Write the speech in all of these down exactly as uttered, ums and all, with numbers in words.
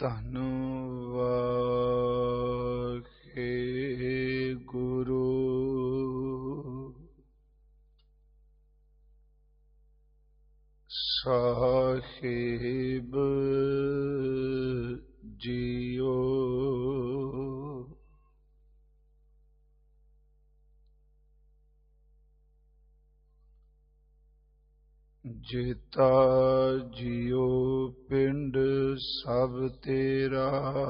ਧੰਨ ਵਾਹਿਗੁਰੂ ਸਾਹਿਬ ਜੀਓ। ਜੇਤਾ ਜੀਓ ਪਿੰਡ ਸਭ ਤੇਰਾ,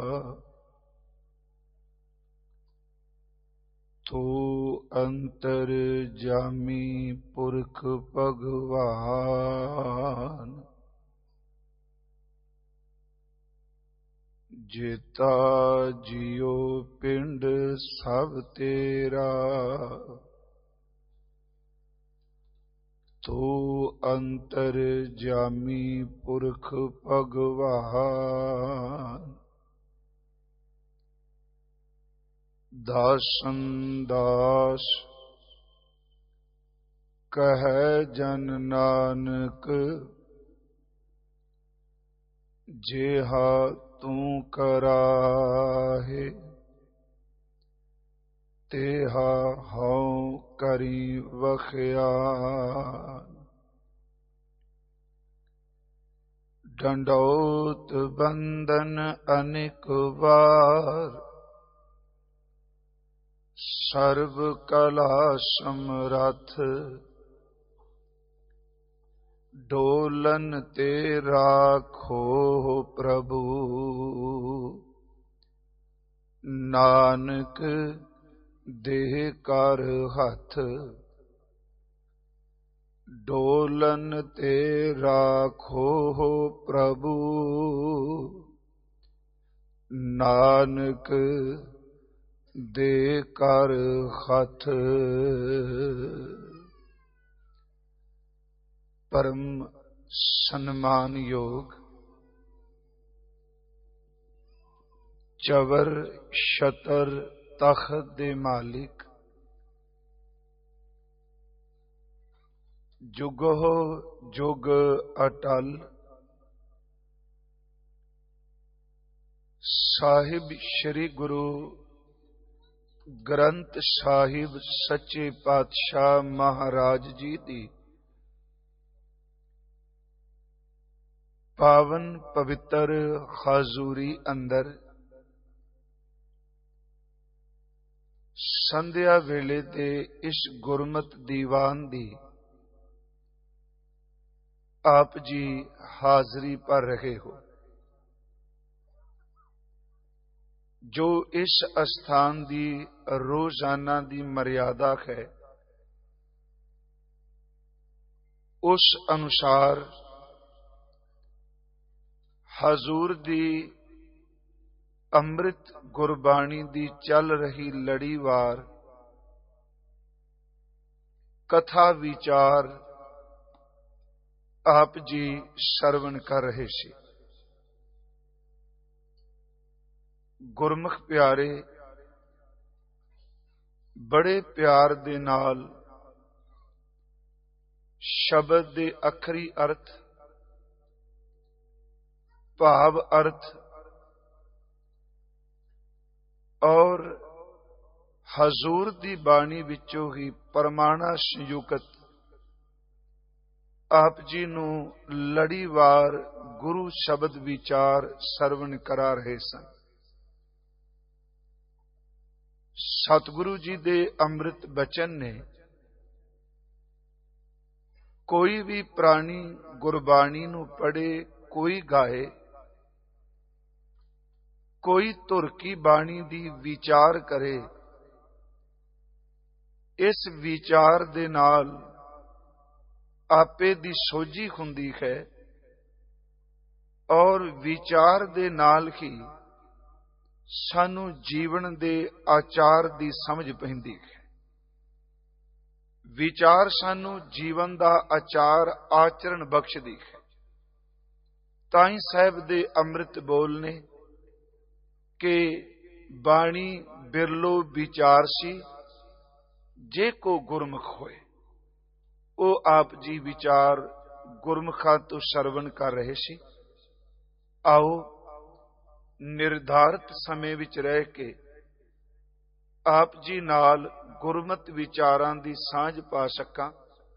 ਤੂੰ ਅੰਤਰ ਜਾਮੀ ਪੁਰਖ ਭਗਵਾਨ। ਜੇਤਾ ਜੀਓ ਪਿੰਡ ਸਭ ਤੇਰਾ, ਤੂੰ ਅੰਤਰ ਜਾਮੀ ਪੁਰਖ ਭਗਵਾਨ। ਦਾਸਨ ਦਾਸ ਕਹਿ ਜਨ ਨਾਨਕ, ਜਿਹਾ ਤੂੰ ਕਰਾਹੇ ਤੇਹਾ ਹਉ ਕਰੀ ਵਖਿਆਨ। ਡੰਡੌਤ ਬੰਦਨ ਅਨੇਕ ਵਾਰ, ਸਰਬ ਕਲਾ ਸਮਰੱਥ। ਡੋਲਨ ਤੇ ਰਾਖੋ ਪ੍ਰਭੂ, ਨਾਨਕ ਦੇਹ ਕਰ ਹੱਥ। ਡੋਲਨ ਤੇ ਰਾਖੋ ਪ੍ਰਭੂ, ਨਾਨਕ ਦੇ ਕਰ ਹੱਥ। ਪਰਮ ਸਨਮਾਨਯੋਗ ਚਵਰ ਛਤਰ ਤਖਤ ਦੇ ਮਾਲਿਕ, ਜੁਗੋ ਜੁਗ ਅਟਲ, ਸਾਹਿਬ ਸ੍ਰੀ ਗੁਰੂ ਗ੍ਰੰਥ ਸਾਹਿਬ ਸੱਚੇ ਪਾਤਸ਼ਾਹ ਮਹਾਰਾਜ ਜੀ ਦੀ ਪਾਵਨ ਪਵਿੱਤਰ ਹਾਜ਼ੂਰੀ ਅੰਦਰ ਸੰਧਿਆ ਵੇਲੇ ਦੇ ਇਸ ਗੁਰਮਤ ਦੀਵਾਨ ਦੀ ਆਪ ਜੀ ਹਾਜ਼ਰੀ ਭਰ ਰਹੇ ਹੋ। ਜੋ ਇਸ ਅਸਥਾਨ ਦੀ ਰੋਜ਼ਾਨਾ ਦੀ ਮਰਿਆਦਾ ਹੈ, ਉਸ ਅਨੁਸਾਰ ਹਜ਼ੂਰ ਦੀ ਅੰਮ੍ਰਿਤ ਗੁਰਬਾਣੀ ਦੀ ਚੱਲ ਰਹੀ ਲੜੀਵਾਰ ਕਥਾ ਵਿਚਾਰ ਆਪ ਜੀ ਸਰਵਣ ਕਰ ਰਹੇ ਸੀ। ਗੁਰਮੁਖ ਪਿਆਰੇ ਬੜੇ ਪਿਆਰ ਦੇ ਨਾਲ ਸ਼ਬਦ ਦੇ ਅੱਖਰੀ ਅਰਥ, ਭਾਵ ਅਰਥ ਔਰ ਹਜ਼ੂਰ ਦੀ ਬਾਣੀ ਵਿੱਚੋਂ ਹੀ ਪਰਮਾਣਾ ਸੰਯੁਕਤ ਆਪ ਜੀ ਨੂੰ ਲੜੀਵਾਰ ਗੁਰੂ ਸ਼ਬਦ ਵਿਚਾਰ ਸਰਵਣ ਕਰਾ ਰਹੇ ਸਨ। ਸਤਿਗੁਰੂ ਜੀ ਦੇ ਅੰਮ੍ਰਿਤ ਬਚਨ ਨੇ ਕੋਈ ਵੀ ਪ੍ਰਾਣੀ ਗੁਰਬਾਣੀ ਨੂੰ ਪੜ੍ਹੇ, ਕੋਈ ਗਾਏ, ਕੋਈ ਧੁਰ ਕੀ ਬਾਣੀ ਦੀ ਵਿਚਾਰ ਕਰੇ, ਇਸ ਵਿਚਾਰ ਦੇ ਨਾਲ ਆਪੇ ਦੀ ਸੋਝੀ ਹੁੰਦੀ ਹੈ ਔਰ ਵਿਚਾਰ ਦੇ ਨਾਲ ਹੀ ਸਾਨੂੰ ਜੀਵਨ ਦੇ ਆਚਾਰ ਦੀ ਸਮਝ ਪੈਂਦੀ ਹੈ। ਵਿਚਾਰ ਸਾਨੂੰ ਜੀਵਨ ਦਾ ਆਚਾਰ ਆਚਰਣ ਬਖਸ਼ਦੀ ਹੈ। ਤਾਂ ਹੀ ਸਾਹਿਬ ਦੇ ਅੰਮ੍ਰਿਤ ਬੋਲ ਨੇ ਕਿ ਬਾਣੀ ਬਿਰਲੋ ਵਿਚਾਰ ਸੀ, ਜੇ ਕੋ ਗੁਰਮੁਖ ਹੋਏ। ਉਹ ਆਪ ਜੀ ਵਿਚਾਰ ਗੁਰਮੁਖਾਂ ਤੋਂ ਸਰਵਣ ਕਰ ਰਹੇ ਸੀ। ਆਓ ਨਿਰਧਾਰਿਤ ਸਮੇਂ ਵਿੱਚ ਰਹਿ ਕੇ ਆਪ ਜੀ ਨਾਲ ਗੁਰਮਤ ਵਿਚਾਰਾਂ ਦੀ ਸਾਂਝ ਪਾ ਸਕਾਂ।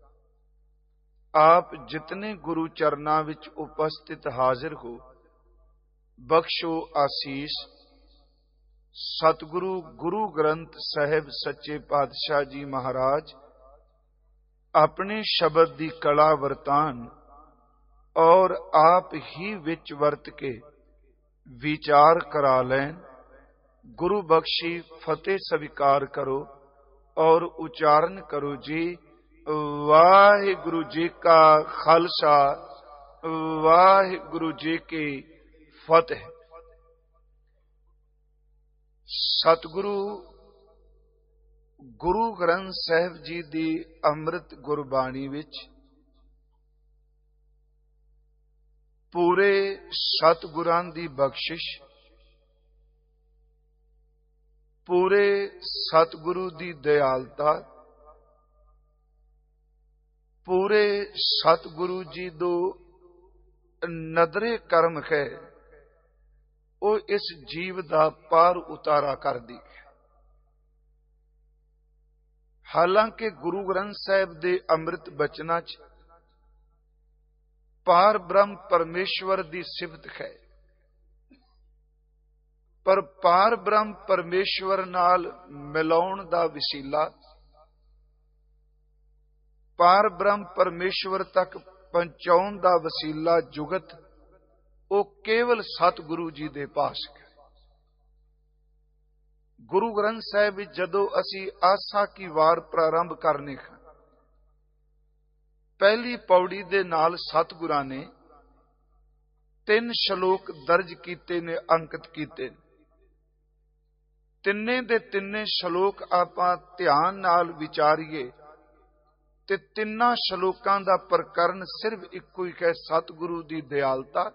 ਆਪ ਜਿਤਨੇ ਗੁਰੂ ਚਰਨਾਂ ਵਿੱਚ ਉਪਸਥਿਤ ਹਾਜ਼ਰ ਹੋ, ਬਖਸ਼ੋ ਆਸੀਸ। ਸਤਿਗੁਰੂ ਗੁਰੂ ਗ੍ਰੰਥ ਸਾਹਿਬ ਸੱਚੇ ਪਾਤਸ਼ਾਹ ਜੀ ਮਹਾਰਾਜ ਆਪਣੇ ਸ਼ਬਦ ਦੀ ਕਲਾ ਵਰਤਾਨ ਔਰ ਆਪ ਹੀ ਵਿੱਚ ਵਰਤ ਕੇ ਵਿਚਾਰ ਕਰਾ ਲੈਣ। ਗੁਰੂ ਬਖਸ਼ੀ ਫਤਿਹ ਸਵੀਕਾਰ ਕਰੋ ਔਰ ਉਚਾਰਨ ਕਰੋ ਜੀ। ਵਾਹਿਗੁਰੂ ਜੀ ਕਾ ਖਾਲਸਾ, ਵਾਹਿਗੁਰੂ ਜੀ ਕੀ ਫਤਿਹ। ਸਤਿਗੁਰੂ ਗੁਰੂ ਗ੍ਰੰਥ ਸਾਹਿਬ ਜੀ ਦੀ ਅੰਮ੍ਰਿਤ ਗੁਰਬਾਣੀ ਵਿੱਚ ਪੂਰੇ ਸਤਿਗੁਰਾਂ ਦੀ ਬਖਸ਼ਿਸ਼, ਪੂਰੇ ਸਤਿਗੁਰੂ ਦੀ ਦਿਆਲਤਾ, ਪੂਰੇ ਸਤਿਗੁਰੂ ਜੀ ਦੋ ਨਦਰੇ ਕਰਮ ਹੈ, ਉਹ ਇਸ ਜੀਵ ਦਾ ਪਾਰ ਉਤਾਰਾ ਕਰਦੀ ਹੈ। ਹਾਲਾਂਕਿ ਗੁਰੂ ਗ੍ਰੰਥ ਸਾਹਿਬ ਦੇ ਅੰਮ੍ਰਿਤ ਬਚਨਾਂ 'ਚ ਪਾਰ ਬ੍ਰਹਮ ਪਰਮੇਸ਼ਵਰ ਦੀ ਸਿਫਤ ਹੈ, ਪਰ ਪਾਰ ਬ੍ਰਹਮ ਪਰਮੇਸ਼ਵਰ ਨਾਲ ਮਿਲਾਉਣ ਦਾ ਵਸੀਲਾ, ਪਾਰ ਬ੍ਰਹਮ ਪਰਮੇਸ਼ਵਰ ਤੱਕ ਪਹੁੰਚਾਉਣ ਦਾ ਵਸੀਲਾ ਜੁਗਤ, ਉਹ ਕੇਵਲ ਸਤਿਗੁਰੂ ਜੀ ਦੇ ਪਾਸ ਹੈ। ਗੁਰੂ ਗ੍ਰੰਥ ਸਾਹਿਬ ਵਿੱਚ ਜਦੋਂ ਅਸੀਂ ਆਸਾ ਕੀ ਵਾਰ ਪ੍ਰਾਰੰਭ ਕਰਨੇ ਹਾਂ, ਪਹਿਲੀ ਪੌੜੀ ਦੇ ਨਾਲ ਸਤਿਗੁਰਾਂ ਨੇ ਤਿੰਨ ਸ਼ਲੋਕ ਦਰਜ ਕੀਤੇ ਨੇ, ਅੰਕਿਤ ਕੀਤੇ ਨੇ। ਤਿੰਨੇ ਦੇ ਤਿੰਨੇ ਸ਼ਲੋਕ ਆਪਾਂ ਧਿਆਨ ਨਾਲ ਵਿਚਾਰੀਏ ਤੇ ਤਿੰਨਾਂ ਸ਼ਲੋਕਾਂ ਦਾ ਪ੍ਰਕਰਨ ਸਿਰਫ ਇੱਕੋ ਹੀ ਹੈ, ਸਤਿਗੁਰੂ ਦੀ ਦਿਆਲਤਾ।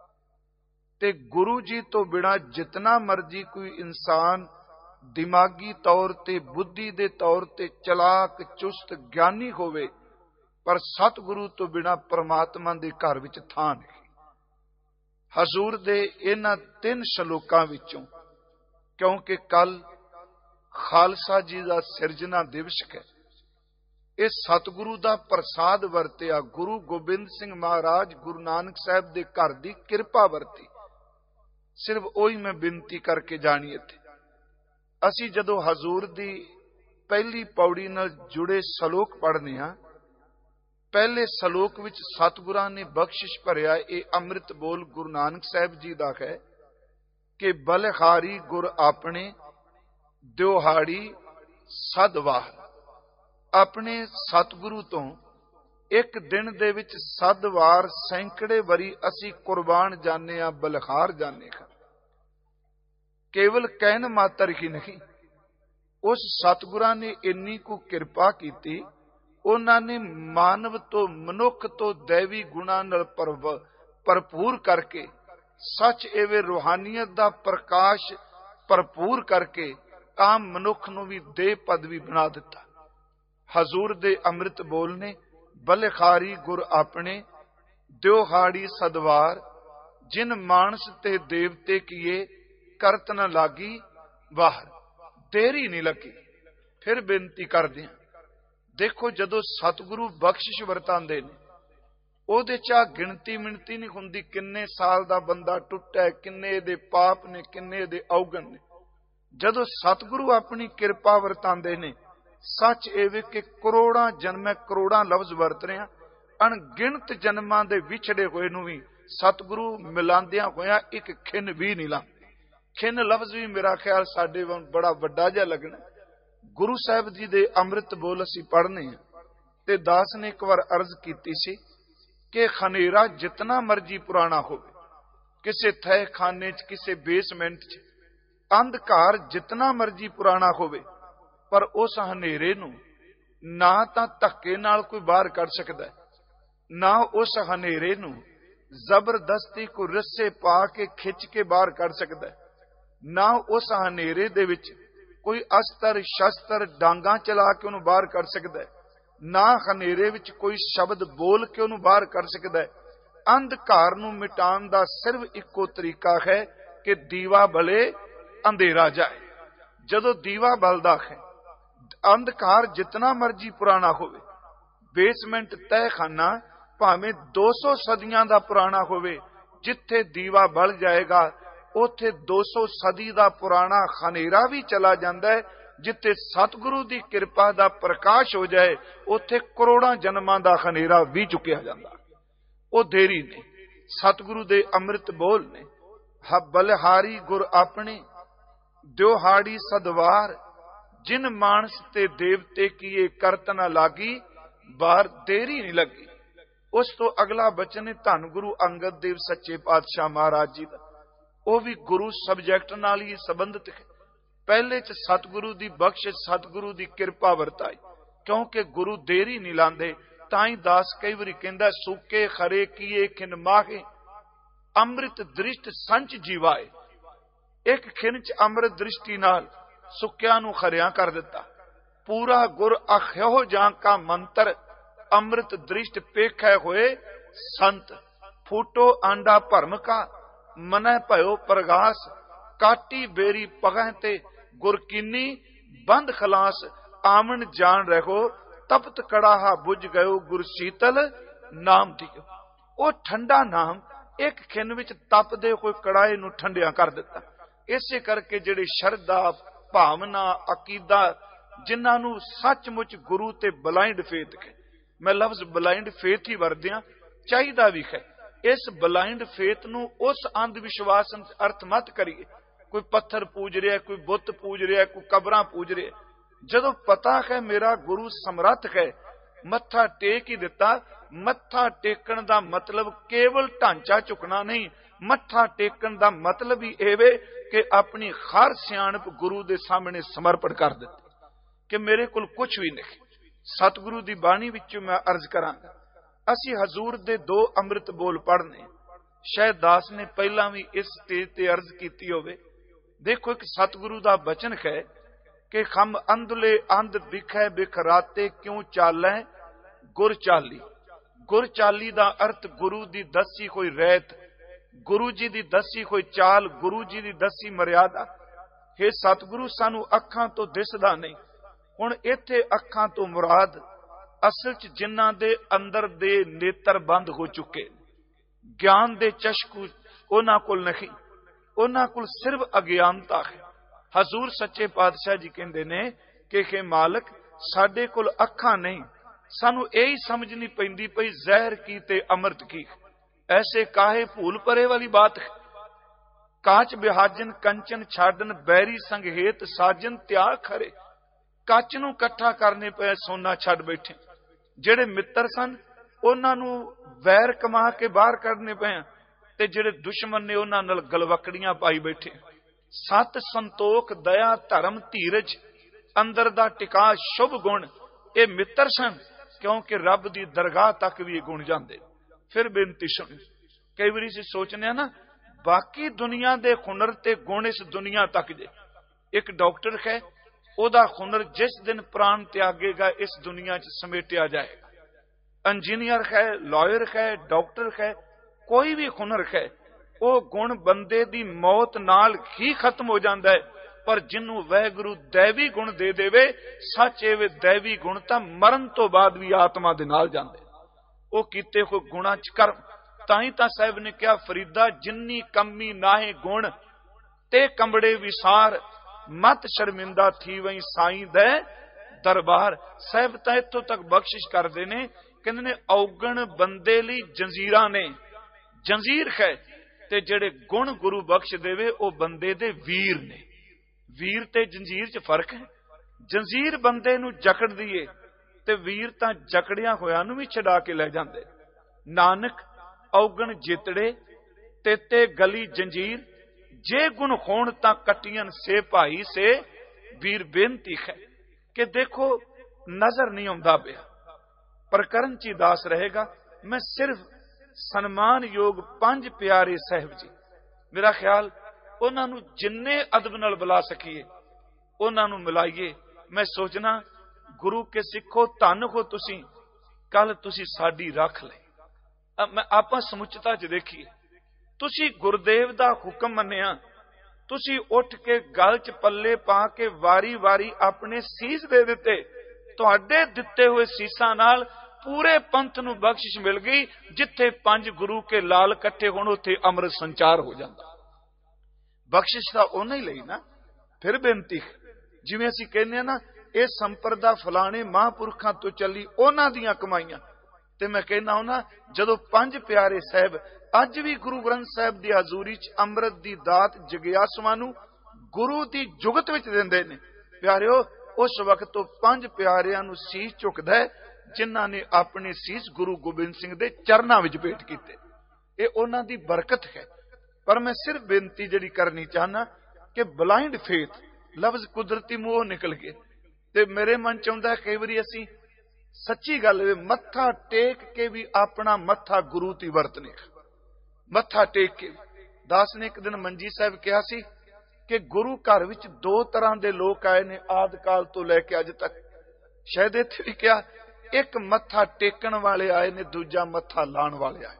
ਤੇ ਗੁਰੂ ਜੀ ਤੋਂ ਬਿਨਾਂ ਜਿਤਨਾ ਮਰਜੀ ਕੋਈ ਇਨਸਾਨ ਦਿਮਾਗੀ ਤੌਰ ਤੇ, ਬੁੱਧੀ ਦੇ ਤੌਰ ਤੇ ਚਲਾਕ, ਚੁਸਤ, ਗਿਆਨੀ ਹੋਵੇ, ਪਰ ਸਤਿਗੁਰੂ ਤੋਂ ਬਿਨਾਂ ਪਰਮਾਤਮਾ ਦੇ ਘਰ ਵਿੱਚ ਥਾਂ ਨਹੀਂ। ਹਜ਼ੂਰ ਦੇ ਇਹਨਾਂ ਤਿੰਨ ਸ਼ਲੋਕਾਂ ਵਿੱਚੋਂ, ਕਿਉਂਕਿ ਕੱਲ ਖਾਲਸਾ ਜੀ ਦਾ ਸਿਰਜਣਾ ਦਿਵਸ ਹੈ, ਇਹ ਸਤਿਗੁਰੂ ਦਾ ਪ੍ਰਸਾਦ ਵਰਤਿਆ, ਗੁਰੂ ਗੋਬਿੰਦ ਸਿੰਘ ਮਹਾਰਾਜ ਗੁਰੂ ਨਾਨਕ ਸਾਹਿਬ ਦੇ ਘਰ ਦੀ ਕਿਰਪਾ ਵਰਤੀ। ਸਿਰਫ ਉਹੀ ਮੈਂ ਬੇਨਤੀ ਕਰਕੇ ਜਾਣੀ ਇੱਥੇ। ਅਸੀਂ ਜਦੋਂ ਹਜ਼ੂਰ ਦੀ ਪਹਿਲੀ ਪੌੜੀ ਨਾਲ ਜੁੜੇ ਸ਼ਲੋਕ ਪੜ੍ਹਨੇ ਆ, ਪਹਿਲੇ ਸ਼ਲੋਕ ਵਿੱਚ ਸਤਿਗੁਰਾਂ ਨੇ ਬਖਸ਼ਿਸ਼ ਭਰਿਆ ਇਹ ਅੰਮ੍ਰਿਤ ਬੋਲ ਗੁਰੂ ਨਾਨਕ ਸਾਹਿਬ ਜੀ ਦਾ ਹੈ ਕਿ ਬਲਿਹਾਰੀ ਗੁਰ ਆਪਣੇ ਦਿਹਾੜੀ ਸਦਵਾਰ। ਆਪਣੇ ਸਤਿਗੁਰੂ ਤੋਂ ਇੱਕ ਦਿਨ ਦੇ ਵਿੱਚ ਸੱਤ ਵਾਰ ਸੈਂਕੜੇ ਵਾਰੀ ਅਸੀਂ ਕੁਰਬਾਨ ਜਾਂਦੇ ਆ, ਬਲਿਹਾਰ ਜਾਂਦੇ ਹਾਂ। ਕੇਵਲ ਕਹਿਣ ਮਾਤਰ ਹੀ ਨਹੀਂ, ਉਸ ਸਤਿਗੁਰਾਂ ਨੇ ਇੰਨੀ ਕੁ ਕਿਰਪਾ ਕੀਤੀ, ਉਹਨਾਂ ਨੇ ਮਾਨਵ ਤੋਂ, ਮਨੁੱਖ ਤੋਂ ਦੈਵੀ ਗੁਣਾਂ ਨਾਲ ਭਰਪੂਰ ਕਰਕੇ, ਸੱਚ ਐਵੇਂ ਰੂਹਾਨੀਅਤ ਦਾ ਪ੍ਰਕਾਸ਼ ਭਰਪੂਰ ਕਰਕੇ ਆਮ ਮਨੁੱਖ ਨੂੰ ਵੀ ਦੇਹ ਪਦਵੀ ਬਣਾ ਦਿੱਤਾ। ਹਜ਼ੂਰ ਦੇ ਅੰਮ੍ਰਿਤ ਬੋਲ ਨੇ ਬਲਿਹਾਰੀ ਗੁਰ ਆਪਣੇ ਦਿਹਾੜੀ ਸਦਵਾਰ, ਜਿਨ ਮਾਨਸ ਤੇ ਦੇਵਤੇ ਕੀਏ ਕਰਤ ਨਾ ਲਾਗੀ ਬਾਹਰ। ਦੇਰੀ ਨਹੀਂ ਲੱਗੀ। ਫਿਰ ਬੇਨਤੀ ਕਰਦੇ ਹਾਂ, ਦੇਖੋ ਜਦੋਂ ਸਤਿਗੁਰੂ ਬਖਸ਼ਿਸ਼ ਵਰਤਾਂਦੇ ਨੇ, ਉਹਦੇ ਚ ਆ ਗਿਣਤੀ ਮਿਣਤੀ ਨਹੀਂ ਹੁੰਦੀ, ਕਿੰਨੇ ਸਾਲ ਦਾ ਬੰਦਾ ਟੁੱਟਾ, ਕਿੰਨੇ ਇਹਦੇ ਪਾਪ ਨੇ, ਕਿੰਨੇ ਇਹਦੇ ਔਗਣ ਨੇ। ਜਦੋਂ ਸਤਿਗੁਰੂ ਆਪਣੀ ਕਿਰਪਾ ਵਰਤਾਂਦੇ ਨੇ, ਸੱਚ ਇਹ ਵੇ ਕਿ ਕਰੋੜਾਂ ਜਨਮ, ਕਰੋੜਾਂ ਲਫ਼ਜ਼ ਵਰਤ ਰਹੇ ਆ, ਅਣਗਿਣਤ ਜਨਮਾਂ ਦੇ ਵਿਛੜੇ ਹੋਏ ਨੂੰ ਵੀ ਸਤਿਗੁਰੂ ਮਿਲਾਂਦਿਆਂ ਹੋਇਆ ਇੱਕ ਖਿੰਨ ਵੀ ਨਹੀਂ ਲਾ। ਖਿੰਨ ਲਫ਼ਜ਼ ਵੀ ਮੇਰਾ ਖਿਆਲ ਸਾਡੇ ਬੜਾ ਵੱਡਾ ਜਿਹਾ ਲੱਗਣਾ। ਗੁਰੂ ਸਾਹਿਬ ਜੀ ਦੇ ਅੰਮ੍ਰਿਤ ਬੋਲ ਅਸੀਂ ਪੜ੍ਹਨੇ ਆ, ਤੇ ਦਾਸ ਨੇ ਇੱਕ ਵਾਰ ਅਰਜ਼ ਕੀਤੀ ਸੀ ਕਿ ਖਨੇਰਾ ਜਿਤਨਾ ਮਰਜੀ ਪੁਰਾਣਾ ਹੋਵੇ, ਕਿਸੇ ਥੈ ਖਾਨੇ ਚ, ਕਿਸੇ ਬੇਸਮੈਂਟ ਚ, ਅੰਧਕਾਰ ਜਿਤਨਾ ਮਰਜੀ ਪੁਰਾਣਾ ਹੋਵੇ, ਪਰ ਉਸ ਹਨੇਰੇ ਨੂੰ ਨਾ ਤਾਂ ਧੱਕੇ ਨਾਲ ਕੋਈ ਬਾਹਰ ਕੱਢ ਸਕਦਾ, ਨਾ ਉਸ ਹਨੇਰੇ ਨੂੰ ਜ਼ਬਰਦਸਤੀ ਕੋਈ ਰੱਸੇ ਪਾ ਕੇ ਖਿੱਚ ਕੇ ਬਾਹਰ ਕੱਢ ਸਕਦਾ, ਨਾ ਉਸ ਹਨੇਰੇ ਦੇ ਵਿੱਚ ਕੋਈ ਅਸਤਰ ਸ਼ਸਤਰ ਡਾਂਗਾ ਚਲਾ ਕੇ ਉਹਨੂੰ ਬਾਹਰ ਕੱਢ ਸਕਦਾ, ਨਾ ਹਨੇਰੇ ਵਿੱਚ ਕੋਈ ਸ਼ਬਦ ਬੋਲ ਕੇ ਉਹਨੂੰ ਬਾਹਰ ਕੱਢ ਸਕਦਾ। ਅੰਧਕਾਰ ਨੂੰ ਮਿਟਾਉਣ ਦਾ ਸਿਰਫ ਇੱਕੋ ਤਰੀਕਾ ਹੈ कि दीवा बले अंधेरा जाए। जदों दीवा बलदा है, अंधकार जितना मर्जी पुराना होवे, बेसमेंट तहखाना भावें दो सौ सदियां दा पुराना होवे, जिथे दीवा बल जाएगा उथे दो सौ सदी दा पुराना खनेरा भी चला जांदा है। जिथे सतगुरु दी कृपा दा प्रकाश हो जाए उथे करोड़ां जन्मां दा खनेरा भी चुकिया जांदा। ओ देरी ने सतगुरु दे अमृत बोल ने, बलिहारी गुर अपने दिहाड़ी सदवार, जिन मानस ते देवते किए करत न लागी, बार देरी नहीं लगी। उस तो अगला बचन है धन गुरु अंगद देव सच्चे पातशाह महाराज जी का, वह भी गुरु सबजैक्ट नाल ही संबंधित है। पहले च सतगुरु दी बख्शिश, सतगुरु दी कृपा वरताई, क्योंकि गुरु देरी नहीं लांदे। ताई दास कई बारी कहंदा, सूके खरे किए खिन माहे, अमृत दृष्ट संच जीवाए। एक खिन च अमृत दृष्टि नाल सुक्या नूं खरिया कर दिता। पूरा गुर अख्यो जां का मंत्र, अमृत दृष्ट पेखै होए संत। फूटो आंडा भरम का, मनै भयो प्रगास, काटी बेरी पगह ते गुरकीनी बंद खलास। आमन जान रहो तपत कड़ाहा बुझ गयो, गुर शीतल नाम दियो। ओ ठंडा नाम एक खिन विच तपदे कोई कड़ाए नूं ठंडिया कर दिता। इसे करके जिहड़े शरधा भावना अकीदा जिन्हां नूं सचमुच गुरु ते ब्लाइंड फेथ है, मैं लफ्ज ब्लाइंड फेथ ही वरदियां, चाहिदा भी है। इस ब्लाइंड फेथ नूं उस अंध विश्वास अर्थ मत करिए, कोई पत्थर पूज रहा है, कोई बुत पूज रहा है, कोई कबरां पूज रहा है। जदों पता है मेरा गुरु समर्थ है, मत्था टेक ही दिता। मत्था टेकण दा मतलब केवल ढांचा चुकना नहीं, मत्था टेकण दा मतलब ही एवे कि अपनी हर सियाणप गुरु दे सामने समर्पण कर दिती कि मेरे कोल कुछ भी नहीं। सतगुरु दी बाणी विचों मैं अर्ज करांगा। असी हजूर दे दो अमृत बोल पढ़ने, शायद दास ने पहला भी इस स्टेज ते अर्ज कीती होवे। देखो एक सतगुरु दा बचन है कि खम अंधले अंध दिखै बिखराते, क्यों चालै गुर चाली। गुर चाली दा अर्थ गुरु दी दसी कोई रैत, गुरु जी दी दसी कोई चाल, गुरु जी दी दसी मर्यादा। हे सतगुरु सानू अखां तो दिसदा नहीं, हुण इत्थे अखां तो मुराद असल च जिन्हां दे अंदर दे नेत्र बंद हो चुके, ज्ञान दे चशकू उन्हां कोल नहीं, उन्हां कोल सिर्फ अज्ञानता है। हजूर सच्चे पातशाह जी कहंदे ने कि हे मालक साडे कोल अखां नहीं, सानू यही समझ नहीं पैंदी पई जहर की ते अमृत की। ऐसे काहे भूल परे वाली बात है। काच बिहाजन कंचन छाडन, बैरी संग हेत साजन त्याग खरे। कच नूं कट्ठा करने पे सोना छड़ बैठे, जेड़े मित्र सन उन्हां नूं वैर कमा के बाहर करने पे, ते जेड़े दुश्मन ने उन्हां नाल गलवकड़ियां पाई बैठे। सत संतोख दया धर्म धीरज अंदर दा टिका शुभ गुण ये मित्र सन, क्योंकि रब दी दरगाह तक भी गुण जांदे। फिर बेनती सुन, कई बारी असीं सोचने ना बाकी दुनिया दे हुनर ते गुण इस दुनिया तक जे। एक डॉक्टर है, ओदा हुनर जिस दिन प्राण त्यागेगा इस दुनिया च समेटिया जाएगा। इंजीनियर है, लॉयर है, डॉक्टर है, कोई भी हुनर है, वो गुण बंदे दी मौत नाल ही खत्म हो जाता है। पर जिन्हों वाहिगुरु दैवी गुण दे देवे, सच एवे दैवी गुण तां मरण तो बाद भी आत्मा दे नाल जांदे। वो कीते हो गुणा च कर्म। ताई तां साहिब ने कहा, फरीदा जिन्नी कमी नाहे गुण ते कंबड़े विसार, मत शर्मिंदा थी वही साईं दे दरबार। साहिब तां इत्थों तक बख्शिश करदे ने, कहंदे ने औगण बंदे लई जंजीरां ने, जंजीर है ते जेड़े गुण गुरु बख्श देवे ओ बंदे दे वीर ने। वीर ते जंजीर च फर्क है। जंजीर बंदे नूं जकड़ दीए ते वीर तां जकड़िया होया नूं भी छड़ा के लै जांदे। नानक औगण जितड़े तेते गली जंजीर, जे गुण होण तां कटियन से भाई से वीर। बेनती है कि देखो नजर नहीं आउंदा पिया, प्रकरण ची दास रहेगा। मैं सिर्फ सन्मान योग पंज प्यारे साहिब जी, मेरा ख्याल उन्हां नूं जिन्ने अदब नाल बुला सकीए उन्हां नूं मिलाइए। मैं सोचना गुरु के सिखो धन हो तुसी, कल तुसी साडी रख ले। मैं आपां समुचता च देखिए, तुसी गुरदेव दा हुक्म मन्निया ਤੁਸੀਂ ਉੱਠ ਕੇ ਗਲ 'ਚ ਪੱਲੇ ਪਾ ਕੇ ਵਾਰੀ-ਵਾਰੀ ਆਪਣੇ ਸੀਸ ਦੇ ਦਿੱਤੇ। ਤੁਹਾਡੇ ਦਿੱਤੇ ਹੋਏ ਸੀਸਾਂ ਨਾਲ ਪੂਰੇ ਪੰਥ ਨੂੰ ਬਖਸ਼ਿਸ਼ ਮਿਲ ਗਈ। ਜਿੱਥੇ ਪੰਜ ਗੁਰੂ ਕੇ ਲਾਲ ਇਕੱਠੇ ਹੋਣ ਉੱਥੇ ਅੰਮ੍ਰਿਤ ਸੰਚਾਰ ਹੋ ਜਾਂਦਾ। ਬਖਸ਼ਿਸ਼ ਤਾਂ ਉਹਨਾਂ ਹੀ ਲਈ ਨਾ। ਫਿਰ ਬੇਨਤੀ, ਜਿਵੇਂ ਅਸੀਂ ਕਹਿੰਦੇ ਆ ਨਾ, ਇਹ ਸੰਪਰਦਾ ਫਲਾਣੇ ਮਹਾਂਪੁਰਖਾਂ ਤੋਂ ਚੱਲੀ, ਉਹਨਾਂ ਦੀਆਂ ਕਮਾਈਆਂ। ਤੇ ਮੈਂ ਕਹਿੰਦਾ ਹੁੰਦਾ, ਜਦੋਂ ਪੰਜ ਪਿਆਰੇ ਸਾਹਿਬ ਅੱਜ ਵੀ ਗੁਰੂ ਗ੍ਰੰਥ ਸਾਹਿਬ ਦੀ ਹਜ਼ੂਰੀ 'ਚ ਅੰਮ੍ਰਿਤ ਦੀ ਦਾਤ ਜਗਿਆਸੂਆਂ ਨੂੰ ਗੁਰੂ ਦੀ ਜੁਗਤ ਵਿੱਚ ਦਿੰਦੇ ਨੇ, ਪਿਆਰਿਓ, ਉਸ ਵਕਤ ਤੋਂ ਪੰਜ ਪਿਆਰਿਆਂ ਨੂੰ ਸੀਸ ਝੁਕਦਾ ਹੈ ਜਿਨ੍ਹਾਂ ਨੇ ਆਪਣੇ ਸੀਸ ਗੁਰੂ ਗੋਬਿੰਦ ਸਿੰਘ ਦੇ ਚਰਨਾਂ ਵਿੱਚ ਭੇਟ ਕੀਤੇ। ਇਹ ਉਹਨਾਂ ਦੀ ਬਰਕਤ ਹੈ। ਪਰ ਮੈਂ ਸਿਰਫ ਬੇਨਤੀ ਜਿਹੜੀ ਕਰਨੀ ਚਾਹਨਾ ਕਿ ਬਲਾਈਂਡ ਫੇਥ ਲਫ਼ਜ਼ ਕੁਦਰਤੀ ਮੂੰਹੋਂ ਨਿਕਲ ਗਏ, ਤੇ ਮੇਰੇ ਮਨ ਚ ਆਉਂਦਾ ਕਈ ਵਾਰੀ ਅਸੀਂ ਸੱਚੀ ਗੱਲ ਮੱਥਾ ਟੇਕ ਕੇ ਵੀ ਆਪਣਾ ਮੱਥਾ ਗੁਰੂ ਦੀ ਵਰਤਨੇ। ਮੱਥਾ ਟੇਕ ਕੇ ਦਾਸ ਨੇ ਇੱਕ ਦਿਨ ਮੰਜੀ ਸਾਹਿਬ ਕਿਹਾ ਸੀ ਕਿ ਗੁਰੂ ਘਰ ਵਿੱਚ ਦੋ ਤਰ੍ਹਾਂ ਦੇ ਲੋਕ ਆਏ ਨੇ ਆਦ ਕਾਲ ਤੋਂ ਲੈ ਕੇ ਅੱਜ ਤੱਕ। ਸ਼ਾਇਦ ਇੱਥੇ ਵੀ ਕਿਹਾ, ਇੱਕ ਮੱਥਾ ਟੇਕਣ ਵਾਲੇ ਆਏ ਨੇ, ਦੂਜਾ ਮੱਥਾ ਲਾਣ ਵਾਲੇ ਆਏ।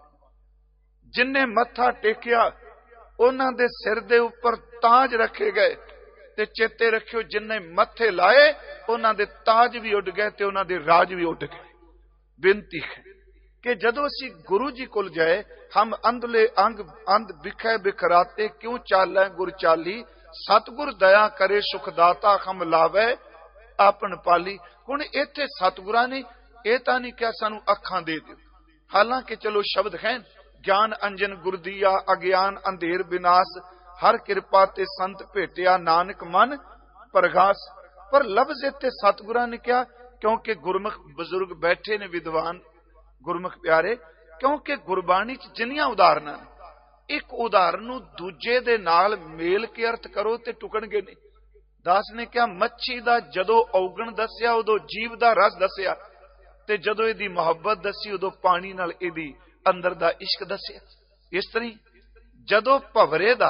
ਜਿਨਨੇ ਮੱਥਾ ਟੇਕਿਆ ਉਹਨਾਂ ਦੇ ਸਿਰ ਦੇ ਉੱਪਰ ਤਾਜ ਰੱਖੇ ਗਏ, ਤੇ ਚੇਤੇ ਰੱਖਿਓ ਜਿਨਨੇ ਮੱਥੇ ਲਾਏ ਉਹਨਾਂ ਦੇ ਤਾਜ ਵੀ ਉੱਡ ਗਏ ਤੇ ਉਹਨਾਂ ਦੇ ਰਾਜ ਵੀ ਉੱਡ ਗਏ। ਬੇਨਤੀ ਹੈ ਕਿ ਜਦੋਂ ਅਸੀਂ ਗੁਰੂ ਜੀ ਕੋਲ ਜਾਏ, ਹਮ ਅੰਧਲੇ ਅੰਗ ਅੰਧ ਬਿਖੈ ਬਿਖਰਾਤੇ ਕਿਉਂ ਚਾਲੈ ਗੁਰ ਚਾਲੀ, ਸਤਿਗੁਰ ਦਇਆ ਕਰੇ ਸੁਖਦਾਤਾ ਹਮ ਲਾਵੇ ਆਪਨ ਪਾਲੀ। ਹੁਣ ਇੱਥੇ ਸਤਿਗੁਰਾਂ ਨੇ ਇਹ ਤਾਂ ਨਹੀਂ ਕਿਹਾ ਸਾਨੂੰ ਅੱਖਾਂ ਦੇ ਦਿਓ, ਹਾਲਾਂਕਿ ਚਲੋ ਸ਼ਬਦ ਹੈ, ਗਿਆਨ ਅੰਜਨ ਗੁਰਦੀਆ ਅਗਿਆਨ ਅੰਧੇਰ ਵਿਨਾਸ਼, ਹਰ ਕਿਰਪਾ ਤੇ ਸੰਤ ਭੇਟਿਆ ਨਾਨਕ ਮਨ ਪ੍ਰਗਾਸ। ਪਰ ਲਫ਼ਜ਼ ਇੱਥੇ ਸਤਿਗੁਰਾਂ ਨੇ ਕਿਹਾ ਕਿਉਂਕਿ ਗੁਰਮੁਖ ਬਜ਼ੁਰਗ ਬੈਠੇ ਨੇ, ਵਿਦਵਾਨ ਗੁਰਮੁਖ ਪਿਆਰੇ, ਕਿਉਂਕਿ ਗੁਰਬਾਣੀ ਚ ਜਿੰਨੀਆਂ ਉਦਾਹਰਨਾਂ ਨੇ, ਇੱਕ ਉਦਾਹਰਨ ਨੂੰ ਦੂਜੇ ਦੇ ਨਾਲ ਮੇਲ ਕੇ ਅਰਥ ਕਰੋ ਤੇ ਟੁਕਣਗੇ ਨਹੀਂ। ਦਾਸ ਨੇ ਕਿਹਾ ਮੱਛੀ ਦਾ ਜਦੋਂ ਔਗਣ ਦੱਸਿਆ ਉਦੋਂ ਜੀਵ ਦਾ ਰਸ ਦੱਸਿਆ, ਤੇ ਜਦੋਂ ਇਹਦੀ ਮੁਹੱਬਤ ਦੱਸੀ ਉਦੋਂ ਪਾਣੀ ਨਾਲ ਇਹਦੀ ਅੰਦਰ ਦਾ ਇਸ਼ਕ ਦੱਸਿਆ। ਇਸ ਤਰ੍ਹਾਂ ਜਦੋਂ ਭਵਰੇ ਦਾ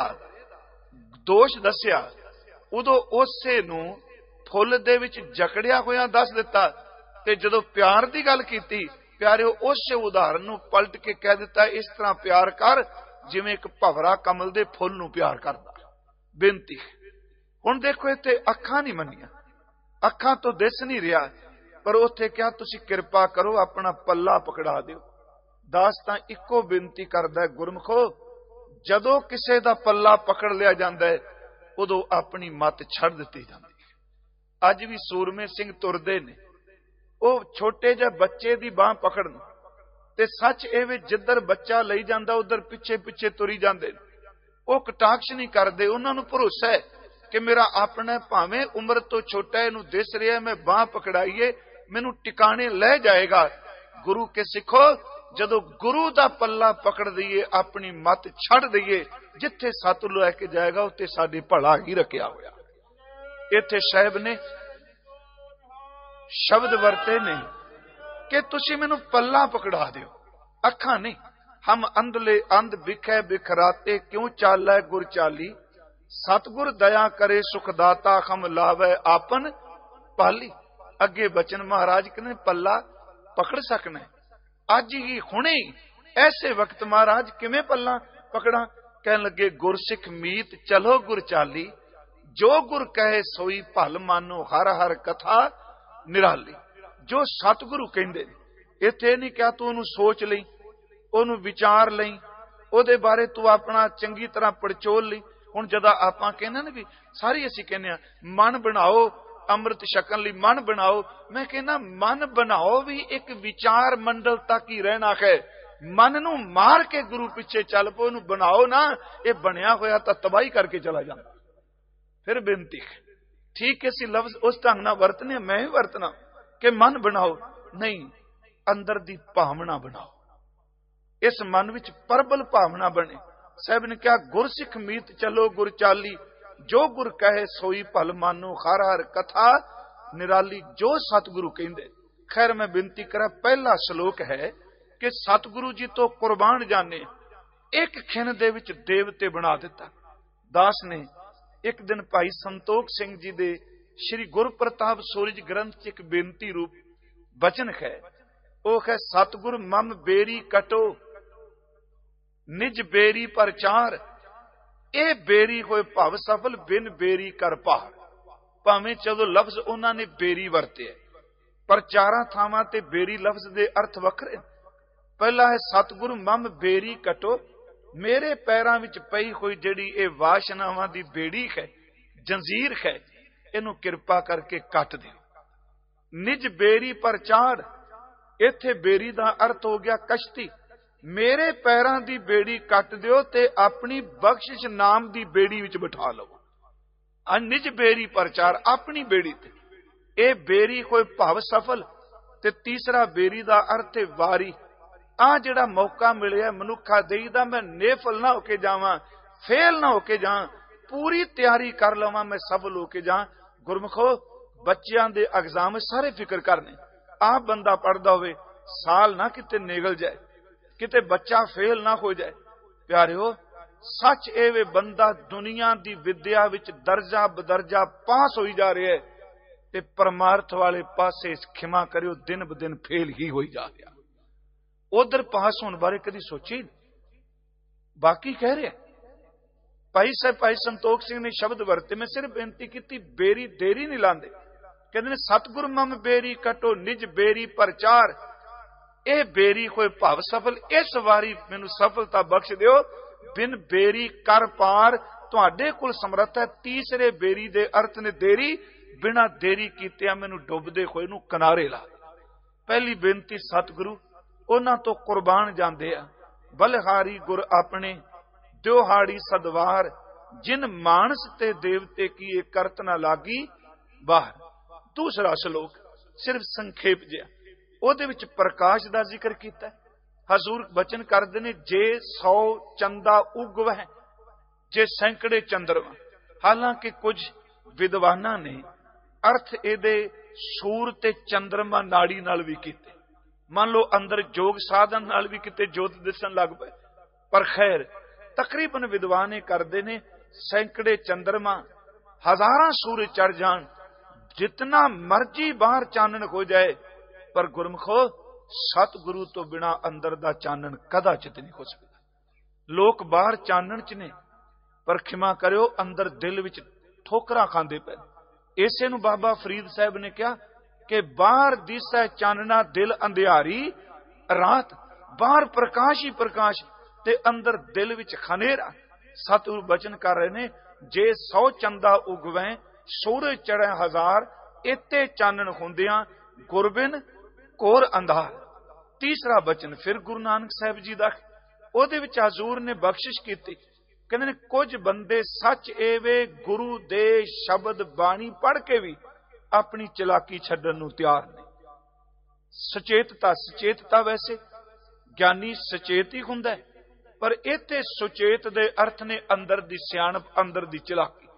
ਦੋਸ਼ ਦੱਸਿਆ ਉਦੋਂ ਉਸੇ ਨੂੰ ਫੁੱਲ ਦੇ ਵਿੱਚ ਜਕੜਿਆ ਹੋਇਆ ਦੱਸ ਦਿੱਤਾ, ਤੇ ਜਦੋਂ ਪਿਆਰ ਦੀ ਗੱਲ ਕੀਤੀ ਪਿਆਰਿਓ ਉਸੇ ਉਦਾਹਰਨ ਨੂੰ ਪਲਟ ਕੇ ਕਹਿ ਦਿੱਤਾ, ਇਸ ਤਰ੍ਹਾਂ ਪਿਆਰ ਕਰ ਜਿਵੇਂ ਇੱਕ ਭਵਰਾ ਕਮਲ ਦੇ ਫੁੱਲ ਨੂੰ ਪਿਆਰ ਕਰਦਾ। ਬੇਨਤੀ ਹੁਣ ਦੇਖੋ ਇੱਥੇ ਅੱਖਾਂ ਨਹੀਂ ਮੰਨੀਆਂ, ਅੱਖਾਂ ਤੋਂ ਦਿਸ ਨਹੀਂ ਰਿਹਾ, ਪਰ ਉੱਥੇ ਕਿਹਾ ਤੁਸੀਂ ਕਿਰਪਾ ਕਰੋ ਆਪਣਾ ਪੱਲਾ ਪਕੜਾ ਦਿਓ। ਦਾਸ ਤਾਂ ਇੱਕੋ ਬੇਨਤੀ ਕਰਦਾ, ਗੁਰਮਖੋ ਜਦੋਂ ਕਿਸੇ ਦਾ ਪੱਲਾ ਪਕੜ ਲਿਆ ਜਾਂਦਾ ਹੈ ਉਦੋਂ ਆਪਣੀ ਮੱਤ ਛੱਡ ਦਿੱਤੀ ਜਾਂਦੀ ਹੈ। ਅੱਜ ਵੀ ਸੂਰਮੇ ਸਿੰਘ ਤੁਰਦੇ ਨੇ, ਉਹ ਛੋਟੇ ਜਿਹੇ ਬੱਚੇ ਦੀ ਬਾਹ ਪਕੜਨ, ਤੇ ਸੱਚ ਇਹ ਵੀ ਜਿੱਧਰ ਬੱਚਾ ਲਈ ਜਾਂਦਾ ਉਧਰ ਪਿੱਛੇ ਪਿੱਛੇ ਤੁਰੀ ਜਾਂਦੇ ਨੇ। ਉਹ ਕਟਾਕਸ਼ ਨਹੀਂ ਕਰਦੇ, ਉਹਨਾਂ ਨੂੰ ਭਰੋਸਾ ਹੈ ਕਿ ਮੇਰਾ ਆਪਣਾ ਭਾਵੇਂ ਉਮਰ ਤੋਂ ਛੋਟਾ ਇਹਨੂੰ ਦਿਸ ਰਿਹਾ, ਮੈਂ ਬਾਹ ਪਕੜਾਈਏ ਮੈਨੂੰ ਟਿਕਾਣੇ ਲੈ ਜਾਏਗਾ। ਗੁਰੂ ਕੇ ਸਿੱਖੋ ਜਦੋਂ ਗੁਰੂ ਦਾ ਪੱਲਾ ਪਕੜ ਦਈਏ, ਆਪਣੀ ਮੱਤ ਛੱਡ ਦਈਏ, ਜਿੱਥੇ ਸਤ ਲੈ ਕੇ ਜਾਏਗਾ ਉੱਥੇ ਸਾਡੇ ਭਲਾ ਹੀ ਰੱਖਿਆ ਹੋਇਆ। ਇੱਥੇ ਸਾਹਿਬ ਨੇ ਸ਼ਬਦ ਵਰਤੇ ਨੇ ਕਿ ਤੁਸੀਂ ਮੈਨੂੰ ਪੱਲਾ ਪਕੜਾ ਦਿਓ, ਅੱਖਾਂ ਨਹੀਂ। ਹਮ ਅੰਧਲੇ ਅੰਧ ਬਿਖੈ ਬਿਖਰਾਤੇ ਕਿਉਂ ਚਾਲੈ ਗੁਰ ਚਾਲੀ, ਸਤਿਗੁਰ ਦਇਆ ਕਰੇ ਸੁਖਦਾਤਾ ਹਮ ਲਾਵੇ ਆਪਨ ਪਾਲੀ। ਅੱਗੇ ਬਚਨ ਮਹਾਰਾਜ ਕਹਿੰਦੇ ਪੱਲਾ ਪਕੜ ਸਕਣਾ ਅੱਜ ਹੀ, ਹੁਣੇ ਐਸੇ ਵਕਤ ਮਹਾਰਾਜ ਕਿਵੇਂ ਪੱਲਾ ਪਕੜਾਂ? ਕਹਿਣ ਲੱਗੇ ਗੁਰਸਿੱਖ ਮੀਤ ਚਲੋ ਗੁਰ ਚਾਲੀ, ਜੋ ਗੁਰ ਕਹੇ ਸੋਈ ਭਲ ਮਾਨੋ ਹਰ ਹਰ ਕਥਾ ਨਿਰਾਲੀ। ਜੋ ਸਤਿਗੁਰੂ ਕਹਿੰਦੇ ਨੇ, ਇੱਥੇ ਨਹੀਂ ਕਿਹਾ ਤੂੰ ਉਹਨੂੰ ਸੋਚ ਲਈ, ਉਹਨੂੰ ਵਿਚਾਰ ਲਈ, ਉਹਦੇ ਬਾਰੇ ਤੂੰ ਆਪਣਾ ਚੰਗੀ ਤਰ੍ਹਾਂ ਪੜਚੋਲ ਲਈ। ਹੁਣ ਜਦੋਂ ਆਪਾਂ ਕਹਿੰਦੇ ਨਾ ਵੀ ਸਾਰੀ ਅਸੀਂ ਕਹਿੰਦੇ ਆ ਮਨ ਬਣਾਓ ਅੰਮ੍ਰਿਤ ਛਕਣ ਲਈ, ਮਨ ਬਣਾਓ, ਮੈਂ ਕਹਿੰਦਾ ਮਨ ਬਣਾਓ ਵੀ ਇੱਕ ਵਿਚਾਰ ਮੰਡਲ ਤੱਕ ਹੀ ਰਹਿਣਾ ਹੈ। ਮਨ ਨੂੰ ਮਾਰ ਕੇ ਗੁਰੂ ਪਿੱਛੇ ਚੱਲ ਪੋ, ਇਹਨੂੰ ਬਣਾਓ ਨਾ, ਇਹ ਬਣਿਆ ਹੋਇਆ ਤਾਂ ਤਬਾਹੀ ਕਰਕੇ ਚਲਾ ਜਾਂਦਾ। ਫਿਰ ਬੇਨਤੀ ਠੀਕ ਹੈ, ਅਸੀਂ ਲਫ਼ਜ਼ ਉਸ ਢੰਗ ਨਾਲ ਵਰਤਨੇ, ਮੈਂ ਵੀ ਵਰਤਣਾ ਕਿ ਮਨ ਬਣਾਓ, ਨਹੀਂ ਅੰਦਰ ਦੀ ਭਾਵਨਾ ਬਣਾਓ, ਇਸ ਮਨ ਵਿੱਚ ਪ੍ਰਬਲ ਭਾਵਨਾ ਬਣੇ। ਸਾਹਿਬ ਨੇ ਕਿਹਾ ਗੁਰਸਿੱਖ ਮੀਤ ਚਲੋ ਗੁਰ ਚਾਲੀ, ਜੋ ਗੁਰ ਕਹੇ ਸੋਈ ਭਲ ਮਾਨੋ ਹਰ ਹਰ ਕਥਾ ਨਿਰਾਲੀ। ਜੋ ਸਤਿਗੁਰੂ ਕਹਿੰਦੇ। ਖੈਰ ਮੈਂ ਬੇਨਤੀ ਕਰਾਂ, ਪਹਿਲਾ ਸ਼ਲੋਕ ਹੈ ਕਿ ਸਤਿਗੁਰੂ ਜੀ ਤੋਂ ਕੁਰਬਾਨ ਜਾਣੇ, ਇੱਕ ਖਿਣ ਦੇ ਵਿੱਚ ਦੇਵਤੇ ਬਣਾ ਦਿੱਤਾ। ਦਾਸ ਨੇ ਇੱਕ ਦਿਨ ਭਾਈ ਸੰਤੋਖ ਸਿੰਘ ਜੀ ਦੇ ਸ਼੍ਰੀ ਗੁਰਪ੍ਰਤਾਪ ਸੂਰਜ ਗ੍ਰੰਥ ਚ ਇੱਕ ਬੇਨਤੀ ਰੂਪ ਬਚਨ ਹੈ, ਉਹ ਹੈ ਸਤਿਗੁਰ ਮਮ ਬੇਰੀ ਕਟੋ ਨਿਜ ਬੇਰੀ ਪ੍ਰਚਾਰ, ਇਹ ਬੇਰੀ ਹੋਏ ਭਵ ਸਫਲ ਬਿਨ ਬੇਰੀ ਕਰ ਪਾਰ। ਭਾਵੇਂ ਜਦੋਂ ਲਫ਼ਜ਼ ਉਹਨਾਂ ਨੇ ਬੇਰੀ ਵਰਤਿਆ, ਪਰ ਚਾਰਾਂ ਥਾਵਾਂ ਤੇ ਬੇਰੀ ਲਫ਼ਜ਼ ਦੇ ਅਰਥ ਵੱਖਰੇ। ਪਹਿਲਾ ਹੈ ਸਤਿਗੁਰੂ ਮਮ ਬੇਰੀ ਕਟੋ, ਮੇਰੇ ਪੈਰਾਂ ਵਿੱਚ ਪਈ ਹੋਈ ਜਿਹੜੀ ਇਹ ਵਾਸ਼ਨਾਵਾਂ ਦੀ ਬੇੜੀ ਹੈ, ਜੰਜੀਰ ਹੈ, ਇਹਨੂੰ ਕਿਰਪਾ ਕਰਕੇ ਕੱਟ ਦਿਓ। ਨਿਜ ਬੇਰੀ ਪ੍ਰਚਾਰ, ਇੱਥੇ ਬੇਰੀ ਦਾ ਅਰਥ ਹੋ ਗਿਆ ਕਸ਼ਤੀ। ਮੇਰੇ ਪੈਰਾਂ ਦੀ ਬੇੜੀ ਕੱਟ ਦਿਓ ਤੇ ਆਪਣੀ ਬਖਸ਼ਿਸ਼ ਨਾਮ ਦੀ ਬੇੜੀ ਵਿੱਚ ਬਿਠਾ ਲਵੋ। ਆ ਨਿਜ ਬੇਰੀ ਪ੍ਰਚਾਰ, ਆਪਣੀ ਬੇੜੀ ਤੇ। ਇਹ ਬੇਰੀ ਕੋਈ ਭਵ ਸਫਲ। ਤੇ ਤੀਸਰਾ ਬੇਰੀ ਦਾ ਅਰਥ ਹੈ ਵਾਰੀ। ਆ ਜਿਹੜਾ ਮੌਕਾ ਮਿਲਿਆ ਮਨੁੱਖਾ ਦੇਈ ਦਾ, ਮੈਂ ਨੇਫਲ ਨਾ ਹੋ ਕੇ ਜਾਵਾਂ, ਫੇਲ ਨਾ ਹੋ ਕੇ ਜਾ, ਪੂਰੀ ਤਿਆਰੀ ਕਰ ਲਵਾਂ, ਮੈਂ ਸਫਲ ਹੋ ਕੇ ਜਾ। ਗੁਰਮੁਖੋ, ਬੱਚਿਆਂ ਦੇ ਐਗਜ਼ਾਮ ਸਾਰੇ ਫਿਕਰ ਕਰਨੇ। ਆਪ ਬੰਦਾ ਪੜਦਾ ਹੋਵੇ, ਸਾਲ ਨਾ ਕਿਤੇ ਨਿਕਲ ਜਾਏ, ਕਿਤੇ ਬੱਚਾ ਫੇਲ ਨਾ ਹੋ ਜਾਏ। ਪਿਆਰਿਓ, ਸੱਚ ਇਹ ਵੇ ਬੰਦਾ ਦੁਨੀਆ ਦੀ ਵਿਦਿਆ ਵਿੱਚ ਦਰਜਾ ਬਦਰਜਾ ਪਾਸ ਹੋਈ ਜਾ ਰਿਹਾ ਹੈ, ਤੇ ਪਰਮਾਰਥ ਵਾਲੇ ਪਾਸੇ ਖਿਮਾ ਕਰਿਓ ਦਿਨ ਬ ਦਿਨ ਫੇਲ ਹੀ ਹੋਈ ਜਾ ਰਿਹਾ। ਉਧਰ ਪਾਸ ਹੋਣ ਬਾਰੇ ਕਦੀ ਸੋਚੀ? ਬਾਕੀ ਕਹਿ ਰਿਹਾ ਭਾਈ ਸਾਹਿਬ, ਭਾਈ ਸੰਤੋਖ ਸਿੰਘ ਨੇ ਸ਼ਬਦ ਵਰਤੇ, ਮੈਂ ਸਿਰਫ ਬੇਨਤੀ ਕੀਤੀ, ਬੇਰੀ ਦੇਰੀ ਨਹੀਂ ਲਾਂਦੇ। ਕਹਿੰਦੇ ਨੇ ਸਤਿਗੁਰ ਮਮ ਬੇਰੀ ਕਟੋ, ਨਿਜ ਬੇਰੀ ਪ੍ਰਚਾਰ। ਇਹ ਬੇਰੀ ਹੋਏ ਭਵ ਸਫਲ, ਇਸ ਵਾਰੀ ਮੈਨੂੰ ਸਫਲਤਾ ਬਖਸ਼ ਦਿਓ। ਬਿਨ ਬੇਰੀ ਕਰ ਪਾਰ, ਤੁਹਾਡੇ ਕੋਲ ਸਮਰੱਥ ਹੈ। ਤੀਸਰੇ ਬੇਰੀ ਦੇ ਅਰਥ ਨੇ ਦੇਰੀ। ਬਿਨਾਂ ਦੇਰੀ ਕੀਤਿਆਂ ਮੈਨੂੰ ਡੁੱਬਦੇ ਹੋਏ ਨੂੰ ਕਿਨਾਰੇ ਲਾ। ਪਹਿਲੀ ਬੇਨਤੀ ਸਤਿਗੁਰੂ, ਉਹਨਾਂ ਤੋਂ ਕੁਰਬਾਨ ਜਾਂਦੇ ਆ। ਬਲਹਾਰੀ ਗੁਰ ਆਪਣੇ ਦਿਉਹਾੜੀ ਸਦਵਾਰ, ਜਿਨ ਮਾਨਸ ਤੇ ਦੇਵਤੇ ਕੀ ਇਹ ਕਰਤ ਨਾ ਲਾਗੀ ਬਾਹਰ। ਦੂਸਰਾ ਸ਼ਲੋਕ ਸਿਰਫ ਸੰਖੇਪ ਜਿਹਾ, ਉਹਦੇ ਵਿੱਚ ਪ੍ਰਕਾਸ਼ ਦਾ ਜ਼ਿਕਰ ਕੀਤਾ। ਹਜ਼ੂਰ ਬਚਨ ਕਰਦੇ ਨੇ, ਜੇ ਸੌ ਚੰਦਾ ਉਗਵੈ, ਜੇ ਸੈਂਕੜੇ ਚੰਦਰਮਾ। ਹਾਲਾਂਕਿ ਕੁਝ ਵਿਦਵਾਨਾਂ ਨੇ ਅਰਥ ਇਹਦੇ ਸੂਰ ਤੇ ਚੰਦਰਮਾ ਨਾੜੀ ਨਾਲ ਵੀ ਕੀਤੇ। ਮੰਨ ਲਓ ਅੰਦਰ ਜੋਗ ਸਾਧਨ ਨਾਲ ਵੀ ਕਿਤੇ ਜੋਤ ਦਿਸਣ ਲੱਗ ਪਏ। ਪਰ ਖੈਰ, ਤਕਰੀਬਨ ਵਿਦਵਾਨ ਇਹ ਕਰਦੇ ਨੇ, ਸੈਂਕੜੇ ਚੰਦਰਮਾ, ਹਜ਼ਾਰਾਂ ਸੂਰਜ ਚੜ ਜਾਣ, ਜਿਤਨਾ ਮਰਜੀ ਬਾਹਰ ਚਾਨਣ ਹੋ ਜਾਏ, ਪਰ ਗੁਰਮਖੋ ਸਤਿਗੁਰੂ ਤੋਂ ਬਿਨਾ ਅੰਦਰ ਦਾ ਚਾਨਣ ਕਦਾਚਿਤ ਨਹੀਂ ਹੋ ਸਕਦਾ। ਲੋਕ ਬਾਹਰ ਚਾਨਣ ਚ ਨੇ, ਪਰ ਖਿਮਾ ਕਰਿਓ ਅੰਦਰ ਦਿਲ ਵਿੱਚ ਠੋਕਰਾਂ ਖਾਂਦੇ ਪਏ। ਇਸੇ ਨੂੰ ਬਾਬਾ ਫਰੀਦ ਸਾਹਿਬ ਨੇ ਕਿਹਾ ਕਿ ਬਾਹਰ ਦਿਸੈ ਚਾਨਣਾ ਦਿਲ ਅੰਧਿਆਰੀ ਰਾਤ। ਬਾਹਰ ਪ੍ਰਕਾਸ਼ ਹੀ ਪ੍ਰਕਾਸ਼ ਤੇ ਅੰਦਰ ਦਿਲ ਵਿੱਚ ਖਨੇਰਾ। ਸਤਿਗੁਰੂ ਬਚਨ ਕਰ ਰਹੇ ਨੇ, ਜੇ ਸੌ ਚੰਦਾ ਉਗਵੈ, ਸੂਰਜ ਚੜ੍ਹੈ ਹਜ਼ਾਰ, ਇੱਥੇ ਚਾਨਣ ਹੁੰਦਿਆਂ ਗੁਰਬਿਨ ਘੋਰ ਅੰਧਾਰ। ਤੀਸਰਾ ਬਚਨ ਫਿਰ ਗੁਰੂ ਨਾਨਕ ਸਾਹਿਬ ਜੀ ਦਾ, ਉਹਦੇ ਵਿੱਚ ਹਜ਼ੂਰ ਨੇ ਬਖਸ਼ਿਸ਼ ਕੀਤੀ। ਕਹਿੰਦੇ ਨੇ, ਕੁਝ ਬੰਦੇ ਸੱਚ ਏਵੇ ਗੁਰੂ ਦੇ ਸ਼ਬਦ ਬਾਣੀ ਪੜ੍ਹ ਕੇ ਵੀ ਆਪਣੀ ਚਲਾਕੀ ਛੱਡਣ ਨੂੰ ਤਿਆਰ ਨਹੀਂ। ਸੁਚੇਤਤਾ, ਸੁਚੇਤਤਾ ਵੈਸੇ ਗਿਆਨੀ ਸੁਚੇਤ ਹੀ ਹੁੰਦਾ ਹੈ, ਪਰ ਇੱਥੇ ਸੁਚੇਤ ਦੇ ਅਰਥ ਨੇ ਅੰਦਰ ਦੀ ਸਿਆਣਪ, ਅੰਦਰ ਦੀ ਚਲਾਕੀ,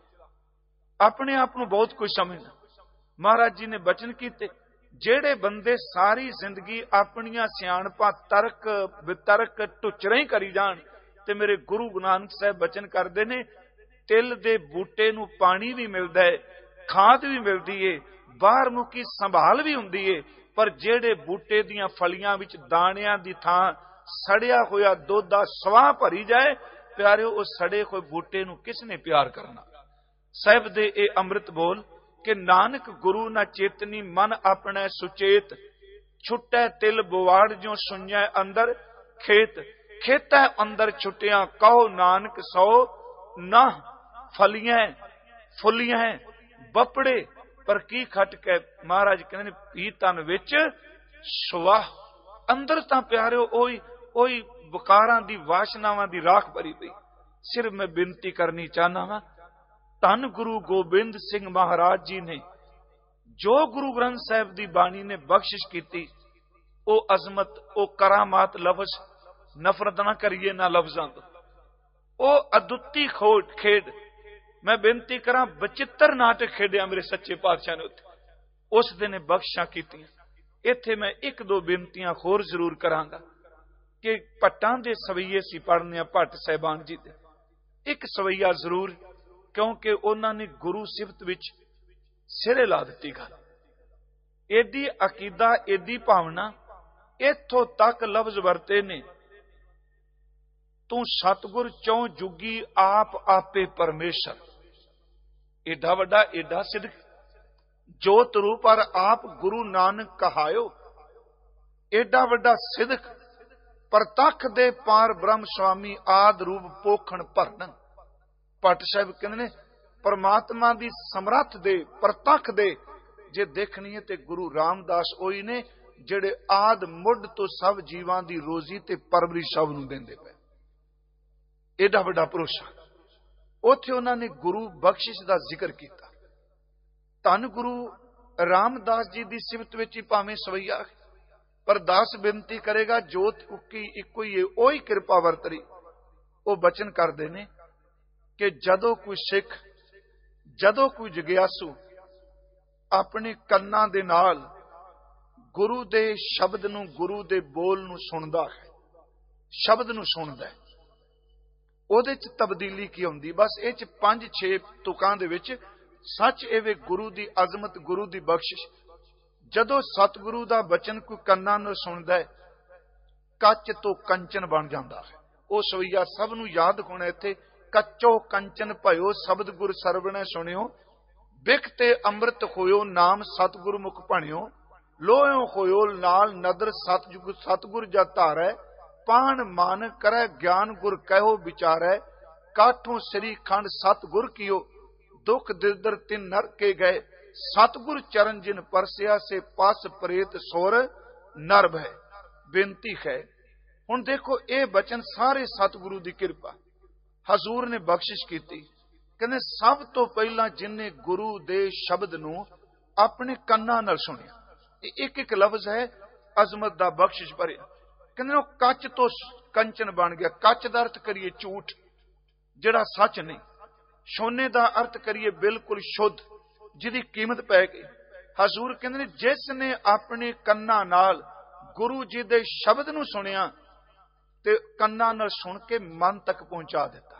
ਆਪਣੇ ਆਪ ਨੂੰ ਬਹੁਤ ਕੁਝ ਸਮਝਣਾ। ਮਹਾਰਾਜ ਜੀ ਨੇ ਬਚਨ ਕੀਤੇ, ਜਿਹੜੇ ਬੰਦੇ ਸਾਰੀ ਜ਼ਿੰਦਗੀ ਆਪਣੀਆਂ ਸਿਆਣਪਾਂ ਤਰਕ ਵਿਤਰਕ ਟੁਚਰੇ ਹੀ ਕਰੀ ਜਾਣ, ਤੇ ਮੇਰੇ ਗੁਰੂ ਨਾਨਕ ਸਾਹਿਬ ਬਚਨ ਕਰਦੇ ਨੇ, ਤਿਲ ਦੇ ਬੂਟੇ ਨੂੰ ਪਾਣੀ ਵੀ ਮਿਲਦਾ ਹੈ, ਖਾਦ ਵੀ ਮਿਲਦੀ ਏ, ਬਾਹਰ ਮੁਕੀ ਸੰਭਾਲ ਵੀ ਹੁੰਦੀ ਏ, ਪਰ ਜਿਹੜੇ ਬੂਟੇ ਦੀਆਂ ਫਲੀਆਂ ਵਿੱਚ ਦਾਣਿਆਂ ਦੀ ਥਾਂ ਸੜਿਆ ਹੋਇਆ ਦੁੱਧ ਦਾ ਸਵਾਹ ਭਰੀ ਜਾਏ, ਪਿਆਰਿਓ, ਉਹ ਸੜੇ ਹੋਏ ਬੂਟੇ ਨੂੰ ਕਿਸ ਨੇ ਪਿਆਰ ਕਰਨਾ। ਸਾਹਿਬ ਦੇ ਇਹ ਅੰਮ੍ਰਿਤ ਬੋਲ ਕਿ ਨਾਨਕ ਗੁਰੂ ਨਾ ਚੇਤਨੀ ਮਨ ਆਪਣਾ ਸੁਚੇਤ, ਛੁੱਟੈ ਤਿਲ ਬਵਾੜ ਜੋ ਸੁਣਿਆ ਅੰਦਰ ਖੇਤ। ਖੇਤੈ ਅੰਦਰ ਛੁੱਟਿਆ ਕਹੋ ਨਾਨਕ ਸੋ ਨਾ ਫਲੀਆਂ ਫੁੱਲੀਆਂ ਬਪੜੇ। ਪਰ ਕੀ ਖੱਟ ਕੇ ਮਹਾਰਾਜ ਕਹਿੰਦੇ ਨੇ, ਪੀ ਤਨ ਵਿੱਚ ਸੁਆਹ। ਅੰਦਰ ਤਾਂ ਪਿਆਰਿਓ ਉਹੀ ਉਹੀ ਵਿਕਾਰਾਂ ਦੀ ਵਾਸ਼ਨਾਵਾਂ ਦੀ ਰਾਖ ਭਰੀ ਪਈ। ਸਿਰਫ ਮੈਂ ਬੇਨਤੀ ਕਰਨੀ ਚਾਹਨਾ ਵਾਂ, ਧੰਨ ਗੁਰੂ ਗੋਬਿੰਦ ਸਿੰਘ ਮਹਾਰਾਜ ਜੀ ਨੇ ਜੋ ਗੁਰੂ ਗ੍ਰੰਥ ਸਾਹਿਬ ਦੀ ਬਾਣੀ ਨੇ ਬਖਸ਼ਿਸ਼ ਕੀਤੀ, ਉਹ ਅਜ਼ਮਤ, ਉਹ ਕਰਾਮਾਤ ਲਫ਼ਜ਼ ਨਫ਼ਰਤ ਨਾ ਕਰੀਏ ਨਾ ਲਫ਼ਜ਼ਾਂ ਤੋਂ। ਉਹ ਅਦੁੱਤੀ ਖੋਟ ਖੇਡ, ਮੈਂ ਬੇਨਤੀ ਕਰਾਂ, ਬਚਿੱਤਰ ਨਾਟਕ ਖੇਡਿਆ ਮੇਰੇ ਸੱਚੇ ਪਾਤਸ਼ਾਹ ਨੇ ਉੱਥੇ, ਉਸ ਦੇ ਨੇ ਬਖਸ਼ਾਂ ਕੀਤੀਆਂ। ਇੱਥੇ ਮੈਂ ਇੱਕ ਦੋ ਬੇਨਤੀਆਂ ਹੋਰ ਜ਼ਰੂਰ ਕਰਾਂਗਾ ਕਿ ਭੱਟਾਂ ਦੇ ਸਵਈਏ ਸੀ ਪੜ੍ਹਨੇ ਆ, ਭੱਟ ਸਾਹਿਬਾਨ ਜੀ ਦੇ। ਇੱਕ ਸਵਈਆ ਜ਼ਰੂਰ, ਕਿਉਂਕਿ ਉਹਨਾਂ ਨੇ ਗੁਰੂ ਸਿਫਤ ਵਿੱਚ ਸਿਰੇ ਲਾ ਦਿੱਤੀ ਗੱਲ। ਏਦੀ ਅਕੀਦਾ, ਏਦੀ ਭਾਵਨਾ, ਇੱਥੋਂ ਤੱਕ ਲਫ਼ਜ਼ ਵਰਤੇ ਨੇ तू सतगुर चौं जुगी आप आपे परमेश्वर। एडा वड्डा एडा सिद्ध जोत रूप और आप गुरु नानक कहायो। एडा वड्डा सिदक प्रतख दे पार ब्रह्म स्वामी आद रूप पोखण भरन। भट्ट साहब कहते ने परमात्मा दी समर्थ दे प्रतख दे जे देखनी है ते गुरु रामदास ओही ने जेड़े आद मुढ़ तो सब जीवां दी रोजी ते परवरिश सब नूं देंदे पे। एडा वड्डा भरोसा। उत्थे उन्हां ने गुरु बख्शिश दा जिक्र किया। धन गुरु रामदास जी दी सिफत विच ही भावें सवैया पर दास बेनती करेगा जोत उकी इको ही ओही कृपा वरतरी। वो बचन करते ने कि जदों कोई सिख जदों कोई जगियासू अपने कन्नां दे नाल गुरु दे शब्द नूं गुरु दे बोल नूं सुनदा है, शब्द नूं सुनदा है, ओहदे च तब्दीली की आउंदी। बस इह च पंज छे तुकां दे विच सच एवे गुरु दी अजमत गुरु दी बख्शिश। जदों सतगुरु दा बचन कोई कन्नां नाल सुनदा है कच तो कंचन बन जांदा है। ओ सवैया सब नूं याद होना इत्थे कच्चो कंचन भयो शब्द गुर सरवणे सुनियो। बिख ते अमृत होयो नाम सतगुरु मुख भणियो। लोयो होयो नाल नदर सतजुग सतगुर जा धारै। पाण मान करै ज्ञान गुर कहो विचारै। काठों श्री खंड सतगुर कियो दुख दिदर तिन नर के गए। सतगुर चरण जिन परसिया से पास प्रेत सोर नर भय। बेनती है हुण देखो ये बचन सारे सतगुरु की कृपा हजूर ने बख्शिश की। कहने सब तो पहला जिन्हें गुरु दे शब्द नूं अपने कन्नां नाल सुनिया। एक एक लफ्ज है अजमत दा बख्शिश भरिया। कहने वो कच तो कंचन बन गया। कच दा अर्थ करिए झूठ जिहड़ा सच नहीं। सोने दा अर्थ करिए बिल्कुल शुद्ध जिहदी कीमत पै गई। हजूर कहंदे ने जिसने अपने कन्नां नाल गुरु जी दे शब्द नूं सुनिया ते कन्नां नाल सुन के मन तक पहुंचा दिता।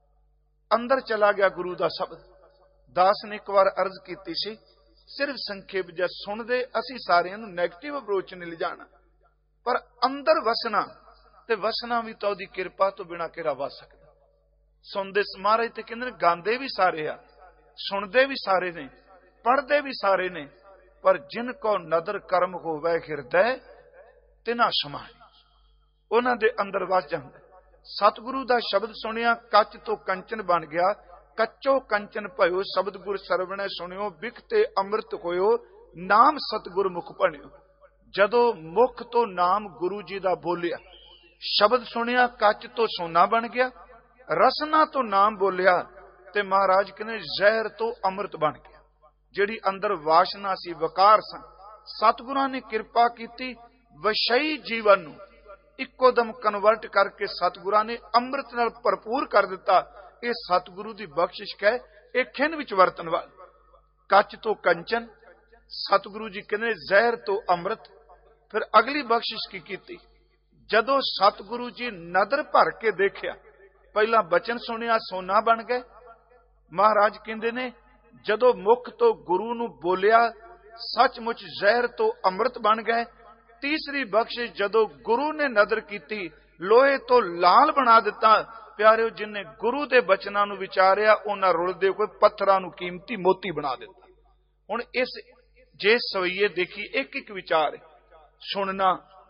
अंदर चला गया गुरु दा शब्द। दास ने एक बार अर्ज की सी सिर्फ संखेप जा सुनदे असी सारियां नूं नैगेटिव अप्रोच नहीं ले जाना पर अंदर वसना ते वसना भी तो ओदी किरपा तो बिना किरा वस सकदा। सुनदे महाराज ते कहंदे गांदे भी सारे आ सुनदे भी सारे ने पढ़दे भी सारे ने पर जिन को नदर कर्म होवे हिरदे तिना समानी उन्हां दे अंदर वस जांदा। सतगुरु दा शब्द सुनिया कच तो कंचन बन गया। कच्चो कंचन भयो शब्द गुर सरवणे सुनियो। बिख ते अमृत होयो नाम सतगुर मुख भणियो। जदों मुख तो नाम गुरु जी दा बोलिया शब्द सुनिया कच तो सोना बन गया। रसना तो नाम बोलिया ते महाराज कहने जहर तो अमृत बन गया। जिहड़ी अंदर वासना सी वकार सन सतगुरां ने कृपा की विषयी जीवन नूं इक्को दम कन्वर्ट करके सतगुरां ने अमृत नाल भरपूर कर दिता। ये सतगुरु की बख्शिश कह एक खिन विच वरतन वाली। कच तो कंचन सतगुरु जी कहने जहर तो अमृत। फिर अगली बख्शिश की कीती जदों सतगुरु जी नदर भर के देखिया पहला बचन सुनिया सोना बन गए। महाराज कहंदे ने जदों मुख तो गुरु नूं बोलिया सचमुच जहर तो अमृत बन गए। तीसरी बख्शिश जदों गुरु ने नदर कीती लोहे तो लाल बना दिता। प्यारिओ जिन्हें गुरु दे बचनां नूं विचारिया उन्हां रुलदे कोई पत्थरां नूं कीमती मोती बना दिता। हुण इस जे सवैये देखी एक एक विचार सुनना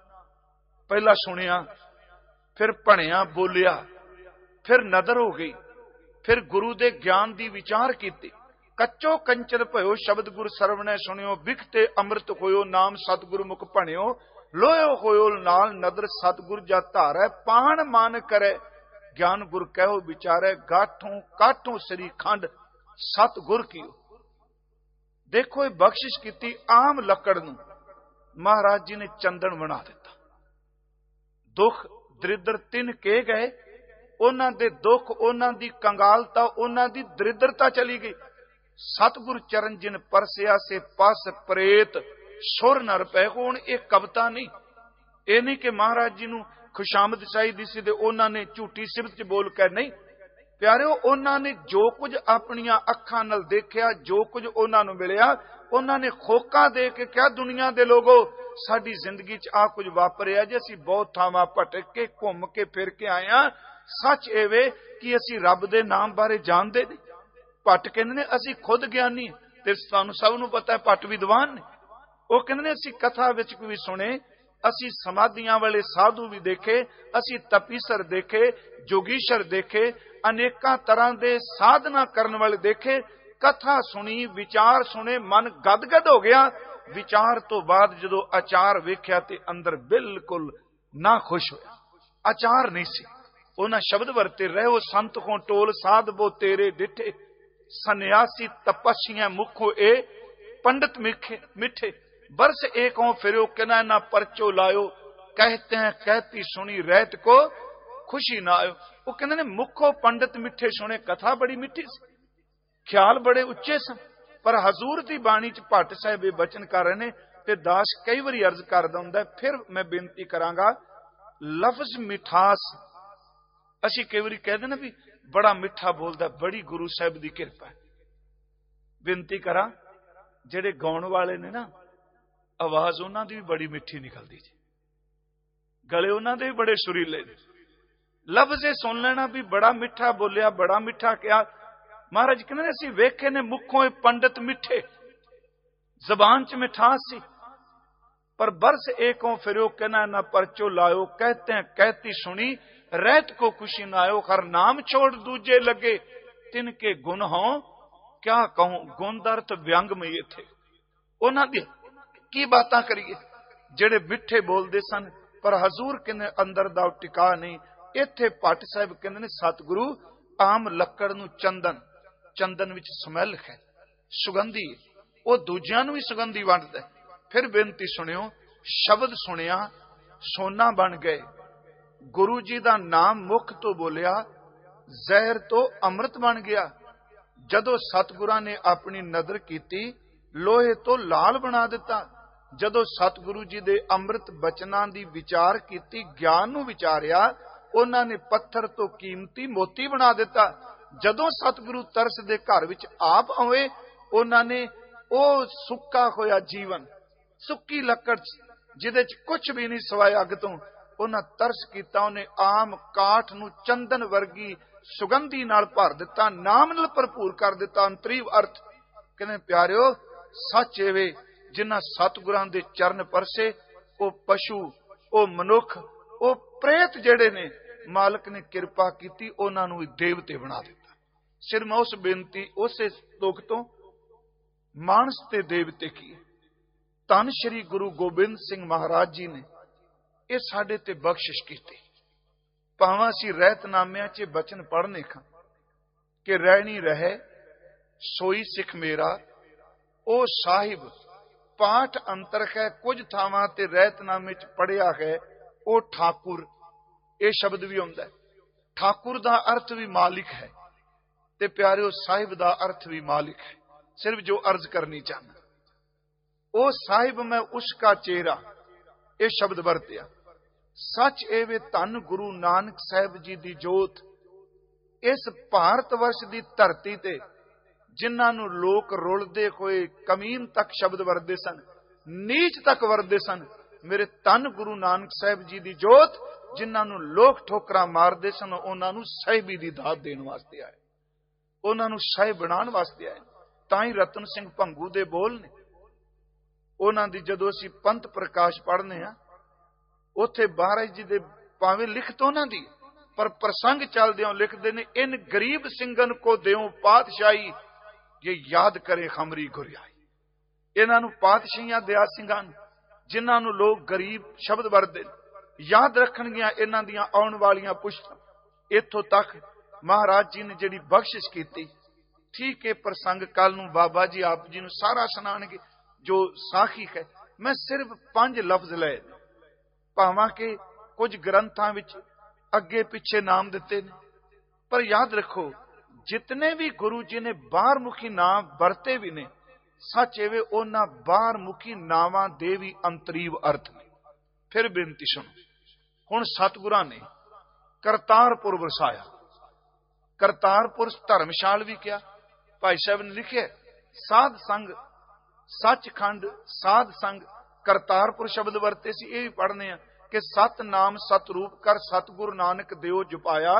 पहला सुनिया फिर भणिया बोलिया फिर नदर हो गई फिर गुरु दे ज्ञान दी विचार कीती। कच्चो कंचन भयो शब्द गुर सरवणे सुनियो। बिख ते अमृत होयो नाम सतगुरु मुख भणियो। लोयो होयो नाल नदर सतगुर जा धारै। पाण मान करे ज्ञान गुर कहो विचारे। गाठों काठों श्री खंड सतगुर कियो। देखो ये बख्शिश की आम लकड़ नूं महाराज जी ने चंदन बना दिता। दुख दरिद्र तिन के गए। उन्हां दे दुख उन्हां दी कंगालता उन्हां दी दरिद्रता चली गई। सतगुर चरण जिन परसिया से पस प्रेत सुर नर पै। हुण एक कविता नहीं ये नहीं कि महाराज जी नूं खुशामद चाहिदी सी ते उन्हां ने झूठी सिफत च बोल के नहीं। प्यारिओ उन्हां ने जो कुछ अपनियां अखां नाल देखिया जो कुछ उन्हां नूं मिलिया उन्हां ने खोका दे के क्या दुनिया दे लोगो साडी जिंदगी च आ कुछ वापरिया जे असीं बहुत थावां भटक के घुम के फिर के आए हां। सच ਇਹ ਵੇ ਕਿ ਅਸੀਂ ਰੱਬ ਦੇ ਨਾਮ ਬਾਰੇ ਜਾਣਦੇ ਨਹੀਂ। ਭੱਟ ਕਹਿੰਦੇ ਨੇ ਅਸੀਂ ਖੁਦ ਗਿਆਨੀ ਤੇ ਸਾਨੂੰ ਸਭ ਨੂੰ ਪਤਾ ਹੈ ਭੱਟ ਵਿਦਵਾਨ ਨੇ। ਉਹ ਕਹਿੰਦੇ ਨੇ ਅਸੀਂ ਕਥਾ ਵਿੱਚ ਵੀ ਸੁਣੇ, ਅਸੀਂ ਸਮਾਧੀਆਂ ਵਾਲੇ ਸਾਧੂ ਵੀ ਦੇਖੇ, ਅਸੀਂ ਤਪੀਸਰ ਦੇਖੇ, ਜੋਗੀਸ਼ਰ ਦੇਖੇ, ਅਨੇਕਾਂ ਤਰ੍ਹਾਂ ਦੇ ਸਾਧਨਾ ਕਰਨ ਵਾਲੇ ਦੇਖੇ। ਕਥਾ ਸੁਣੀ, ਵਿਚਾਰ ਸੁਣੇ, ਮਨ ਗਦਗਦ ਹੋ ਗਿਆ। ਵਿਚਾਰ ਤੋਂ ਬਾਅਦ ਜਦੋਂ ਆਚਾਰ ਵੇਖਿਆ ਤੇ ਅੰਦਰ ਬਿਲਕੁਲ ਨਾ ਖੁਸ਼ ਹੋਇਆ। ਆਚਾਰ ਨਹੀਂ ਸੀ। ਉਹਨਾਂ ਸ਼ਬਦ ਵਰਤੇ, ਰਹਿਓ ਸੰਤ ਕੋ ਟੋਲ ਸਾਧ ਬੋ ਤੇਰੇ ਡਿਠੇ, ਸੰਨਿਆਸੀ ਤਪਸੀਆਂ ਮੁਖੋ ਏ पंडित मिठे मिठे बरस एक हो फिर किना ना परचो लायो, कहते हैं कहती सुनी रहत को खुशी ना आयो। वो कहते ने मुखो पंडित मिठे सुने, कथा बड़ी मिठी सी, ख्याल बड़े उच्चे सन। पर हजूर की बाणी च भट्ट साहब ये बचन कर रहे ने ते दास कई बारी अर्ज करदा हुंदा है। फिर मैं बेनती करांगा, लफ्ज मिठास असी कई बारी कहते ना भी बड़ा मिठा बोलदा, बड़ी गुरु साहब की किरपा है। बेनती करा ਜਿਹੜੇ ਗਾਉਣ ਵਾਲੇ ਨੇ ਨਾ, ਆਵਾਜ਼ ਉਹਨਾਂ ਦੀ ਵੀ ਬੜੀ ਮਿੱਠੀ ਨਿਕਲਦੀ ਜੀ, ਗਲੇ ਉਹਨਾਂ ਦੇ ਵੀ ਬੜੇ ਸੁਰੀਲੇ ਨੇ। ਲਫ਼ਜ਼ ਸੁਣ ਲੈਣਾ ਵੀ ਬੜਾ ਮਿੱਠਾ ਬੋਲਿਆ, ਬੜਾ ਮਿੱਠਾ ਕਿਹਾ। ਮਹਾਰਾਜ ਕਹਿੰਦੇ ਨੇ ਅਸੀਂ ਵੇਖੇ ਨੇ ਮੁਖੋਂ ਇਹ ਪੰਡਤ ਮਿੱਠੇ, ਜ਼ਬਾਨ ਚ ਮਿਠਾਸ ਸੀ। ਪਰ ਬਰਸ ਏਕੋਂ ਫਿਰਿਓ ਕਹਿਣਾ ਨਾ ਪਰਚੋ ਲਾਇਓ, कहते हैं कहती सुनी रहत को खुशी ना आयो। हर नाम छोड़ दूजे लगे, तिनके गुण हों क्या कहूं। गुणदर्थ व्यंगमय थे। उन्हां दी की बातां करिए जेड़े मिठे बोलदे सन, पर हजूर कहंदे अंदर दा टिका नहीं। इत्थे भट्ट साहिब कहंदे ने सतगुरु आम लक्कड़ नूं चंदन, चंदन विच समैल है, सुगंधी, वो दूजियां नूं भी सुगंधी वंडदा है। फिर बेनती सुनियो, शब्द सुनिया सोना बन गए। गुरु जी दा नाम मुख तो बोलिया, जहर तो अमृत बन गया। जदों सतगुरां ने अपनी नदर कीती, लोहे तो लाल बना दिता। जदों सतगुरु जी दे अमृत बचनां दी विचार कीती, ज्ञान नूं विचारिया, उन्हां ने पत्थर तो कीमती मोती बना दिता। जदों सतगुरु तरस दे घर विच आप आए, उन्हां ने ओ सुक्का होया जीवन, सुक्की लकड़ जिहदे च कुछ भी नहीं सिवाय अग तो, उन्हां तरस कीता। उन्हें आम काठ नूं चंदन वर्गी सुगंधी नाल भर दिता, नाम नाल भरपूर कर दिता। अंतरीव अर्थ कहने प्यारिओ, सच एवे जिन्हां सतगुरां दे चरण परसे, ओ पशु, ओ मनुख, ओ प्रेत जेड़े ने मालक ने किरपा कीती, उन्हां नूं देवते बना दिता। सिर मैं उस बेनती उसे दुख तो मानस ते देवते की धन श्री गुरु गोबिंद सिंह महाराज जी ने ये साडे ते बख्शिश कीती। भावां असीं रहतनामिਆਂ च बचन पढ़ने खां कि रहनी रहे सोई सिख मेरा, ओ साहिब पाठ अंतर है। कुछ थावां ते रहतनामे च पढ़िया है ओ ठाकुर, ये शब्द भी आउंदा है। ठाकुर दा अर्थ भी मालिक है ते प्यारिओ साहिब दा अर्थ भी मालिक है। सिर्फ जो अर्ज करनी चाहना, ओ साहिब मैं उसका चेहरा, ये शब्द वरतिया। सच एवे धन गुरु नानक साहिब जी दी जोत, इस भारत वर्ष दी धरती ते जिन्हां नूं लोक रुलदे होए कमीन तक शब्द वरदे सन, नीच तक वरदे सन। मेरे धन गुरु नानक साहिब जी दी जोत, जिन्हां नूं लोक ठोकरां मारदे सन, उन्हां नूं साहिबी दी दात देण वास्ते आए, उन्हां नूं साहिब बनाउण वास्ते आए। तां ही रतन सिंह भंगू दे बोल ने, उन्हां दी जदों असीं पंथ प्रकाश पढ़ने आ, उत्थे महाराज जी दे भावें लिखत उन्हां दी, पर प्रसंग चलदे लिखदे ने, इन गरीब सिंगन को देओ पातशाही, ये याद करे खमरी गुरियाई। इन्हां नूं पातशाहियां दिया सिंगां जिन्हां नूं लोग गरीब शब्द वरदे याद रखणगियां इन्हां दियां आउण वालियां पुश्तां। इत्थों तक महाराज जी ने जिहड़ी बख्शिश कीती, ठीक है प्रसंग कल नूं बाबा जी आप जी नूं सारा सुनाणगे जो साखी है। मैं सिर्फ पंज लफ्ज लए, भावां के कुछ ग्रंथां विच अगे पिछे नाम दिते ने, पर याद रखो जितने भी गुरु जी ने बाहर मुखी नाम वरते भी ने, सच एवे उन्हां बाहर मुखी नावां दे भी अंतरीव अर्थ ने। फिर बेनती सुनो, हुण सतगुरां ने करतारपुर वसाया, करतारपुर धर्मशाल भी क्या भाई साहब ने लिखे, साध संग सचखंड साध संग करतारपुर शब्द वरते सी। ये भी पढ़ने कि सत नाम सतरूप कर सतगुरु नानक देव जपाया,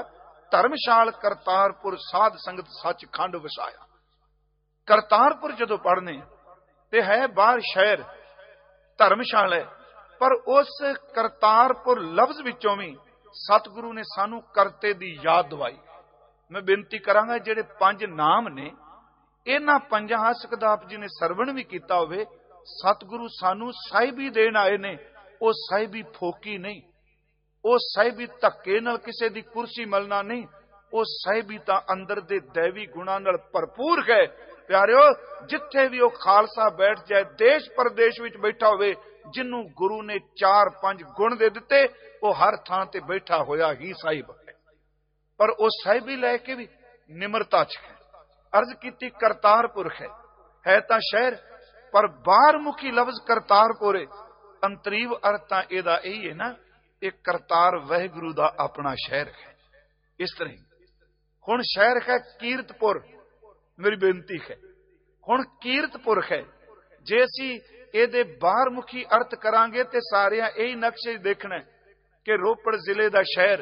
ਧਰਮਸ਼ਾਲ ਕਰਤਾਰਪੁਰ ਸਾਧ ਸੰਗਤ ਸੱਚ ਖੰਡ ਵਸਾਇਆ। ਕਰਤਾਰਪੁਰ ਜਦੋਂ ਪੜ੍ਹਨੇ ਤੇ ਹੈ ਬਾਹਰ ਸ਼ਹਿਰ, ਧਰਮਸ਼ਾਲ ਹੈ, ਪਰ ਉਸ ਕਰਤਾਰਪੁਰ ਲਫ਼ਜ਼ ਵਿੱਚੋਂ ਵੀ ਸਤਿਗੁਰੂ ਨੇ ਸਾਨੂੰ ਕਰਤੇ ਦੀ ਯਾਦ ਦਵਾਈ। ਮੈਂ ਬੇਨਤੀ ਕਰਾਂਗਾ ਜਿਹੜੇ ਪੰਜ ਨਾਮ ਨੇ, ਇਹਨਾਂ ਪੰਜਾਂ ਹਸਕਦਾ ਆਪ ਜੀ ਨੇ ਸਰਵਣ ਵੀ ਕੀਤਾ ਹੋਵੇ, ਸਤਿਗੁਰੂ ਸਾਨੂੰ ਸਾਹਿਬੀ ਦੇਣ ਆਏ ਨੇ। ਉਹ ਸਾਹਿਬੀ ਫੋਕੀ ਨਹੀਂ, ਉਹ ਸਾਹਿਬੀ ਧੱਕੇ ਨਾਲ ਕਿਸੇ ਦੀ ਕੁਰਸੀ ਮਲਣਾ ਨਹੀਂ, ਉਹ ਸਾਹਿਬੀ ਤਾਂ ਅੰਦਰ ਦੇ ਦੇਵੀ ਗੁਣਾਂ ਨਾਲ ਭਰਪੂਰ ਹੈ। ਪਿਆਰਿਓ, ਜਿੱਥੇ ਵੀ ਉਹ ਖਾਲਸਾ ਬੈਠ ਜਾਏ, ਦੇਸ਼ ਪ੍ਰਦੇਸ਼ ਵਿੱਚ ਬੈਠਾ ਹੋਵੇ, ਜਿਹਨੂੰ ਗੁਰੂ ਨੇ ਚਾਰ ਪੰਜ ਗੁਣ ਦੇ ਦਿੱਤੇ, ਉਹ ਹਰ ਥਾਂ ਤੇ ਬੈਠਾ ਹੋਇਆ ਹੀ ਸਾਹਿਬ ਹੈ। ਪਰ ਉਹ ਸਾਹਿਬੀ ਲੈ ਕੇ ਵੀ ਨਿਮਰਤਾ ਚ ਹੈ। ਅਰਜ਼ ਕੀਤੀ ਕਰਤਾਰਪੁਰ ਹੈ, ਹੈ ਤਾਂ ਸ਼ਹਿਰ, ਪਰ ਬਾਹਰ ਮੁਖੀ ਲਫ਼ਜ਼ ਕਰਤਾਰਪੁਰ ਹੈ। ਅੰਤਰੀਵ ਅਰਥ ਤਾਂ ਇਹਦਾ ਇਹੀ ਹੈ ਨਾ, ਇਹ ਕਰਤਾਰ ਵਾਹਿਗੁਰੂ ਦਾ ਆਪਣਾ ਸ਼ਹਿਰ ਹੈ। ਇਸ ਤਰ੍ਹਾਂ ਹੁਣ ਸ਼ਹਿਰ ਹੈ ਕੀਰਤਪੁਰ। ਮੇਰੀ ਬੇਨਤੀ ਹੈ, ਹੁਣ ਕੀਰਤਪੁਰ ਹੈ। ਜੇ ਅਸੀਂ ਇਹਦੇ ਬਾਹਰ ਮੁਖੀ ਅਰਥ ਕਰਾਂਗੇ ਤੇ ਸਾਰਿਆਂ ਇਹੀ ਨਕਸ਼ੇ ਦੇਖਣਾ ਕਿ ਰੋਪੜ ਜ਼ਿਲ੍ਹੇ ਦਾ ਸ਼ਹਿਰ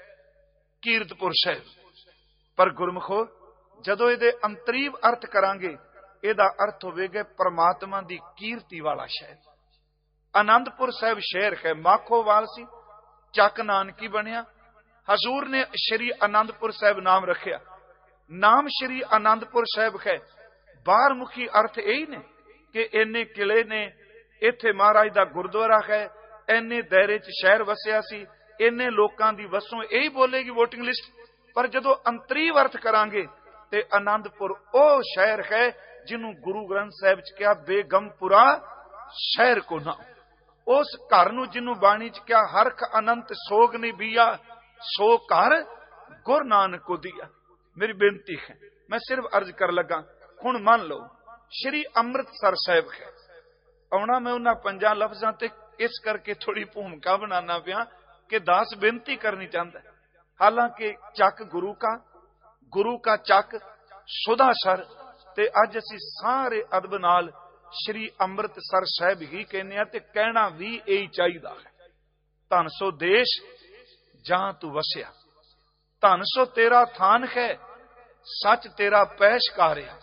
ਕੀਰਤਪੁਰ ਸ਼ਹਿਰ। ਪਰ ਗੁਰਮੁਖੋ, ਜਦੋਂ ਇਹਦੇ ਅੰਤਰੀਵ ਅਰਥ ਕਰਾਂਗੇ, ਇਹਦਾ ਅਰਥ ਹੋਵੇਗਾ ਪਰਮਾਤਮਾ ਦੀ ਕੀਰਤੀ ਵਾਲਾ ਸ਼ਹਿਰ। ਆਨੰਦਪੁਰ ਸਾਹਿਬ ਸ਼ਹਿਰ ਹੈ, ਮਾਖੋਵਾਲ ਸੀ, ਚੱਕ ਨਾਨਕੀ ਬਣਿਆ। ਹਜ਼ੂਰ ਨੇ ਸ਼੍ਰੀ ਆਨੰਦਪੁਰ ਸਾਹਿਬ ਨਾਮ ਰੱਖਿਆ। ਨਾਮ ਸ਼੍ਰੀ ਆਨੰਦਪੁਰ ਸਾਹਿਬ ਹੈ। ਬਾਹਰ ਮੁਖੀ ਅਰਥ ਇਹੀ ਨੇ ਕਿ ਇੰਨੇ ਕਿਲੇ ਨੇ, ਇੱਥੇ ਮਹਾਰਾਜ ਦਾ ਗੁਰਦੁਆਰਾ ਹੈ, ਇੰਨੇ ਦਾਇਰੇ ਚ ਸ਼ਹਿਰ ਵਸਿਆ ਸੀ, ਇੰਨੇ ਲੋਕਾਂ ਦੀ ਵਸੋਂ ਇਹੀ ਬੋਲੇਗੀ ਵੋਟਿੰਗ ਲਿਸਟ। ਪਰ ਜਦੋਂ ਅੰਤਰੀਵ ਅਰਥ ਕਰਾਂਗੇ ਤੇ ਆਨੰਦਪੁਰ ਉਹ ਸ਼ਹਿਰ ਹੈ ਜਿਹਨੂੰ ਗੁਰੂ ਗ੍ਰੰਥ ਸਾਹਿਬ ਚ ਕਿਹਾ ਬੇਗਮਪੁਰਾ ਸ਼ਹਿਰ ਕੋ ਨਾ। ਉਸ ਘਰ ਨੂੰ ਜਿਹਨੂੰ ਬਾਣੀ ਚ ਕਿਹਾ ਹਰਖ ਅਨੰਤ ਸੋਗ ਨਹੀਂ ਬੀਆ, ਸੋ ਘਰ ਗੁਰ ਨਾਨਕ ਕੋ ਦੀਆ। ਮੇਰੀ ਬੇਨਤੀ ਹੈ, ਮੈਂ ਸਿਰਫ ਅਰਜ਼ ਕਰ ਲੱਗਾ। ਹੁਣ ਮੰਨ ਲਓ ਸ਼੍ਰੀ ਅੰਮ੍ਰਿਤਸਰ ਸਾਹਿਬ ਹੈ। ਆਉਣਾ ਮੈਂ ਉਹਨਾਂ ਪੰਜਾਂ ਲਫ਼ਜ਼ਾਂ ਤੇ ਇਸ ਕਰਕੇ ਥੋੜੀ ਭੂਮਿਕਾ ਬਣਾਉਣਾ ਪਿਆ ਕਿ ਦਾਸ ਬੇਨਤੀ ਕਰਨੀ ਚਾਹੁੰਦਾ। ਹਾਲਾਂਕਿ ਚੱਕ ਗੁਰੂ ਕਾ, ਗੁਰੂ ਕਾ ਚੱਕ ਸੁਦਾਸਰ, ਤੇ ਅੱਜ ਅਸੀਂ ਸਾਰੇ ਅਦਬ ਨਾਲ ਸ਼੍ਰੀ ਅੰਮ੍ਰਿਤਸਰ ਸਾਹਿਬ ਹੀ ਕਹਿੰਦੇ ਆ, ਤੇ ਕਹਿਣਾ ਵੀ ਇਹੀ ਚਾਹੀਦਾ ਹੈ। ਧੰਨ ਸੋ ਦੇਸ਼ ਜਾਂ ਤੂੰ ਵਸਿਆ, ਧੰਨ ਸੋ ਤੇਰਾ ਥਾਨ ਹੈ, ਸੱਚ ਤੇਰਾ ਪੈਸ਼ਕਾਰਿਆ।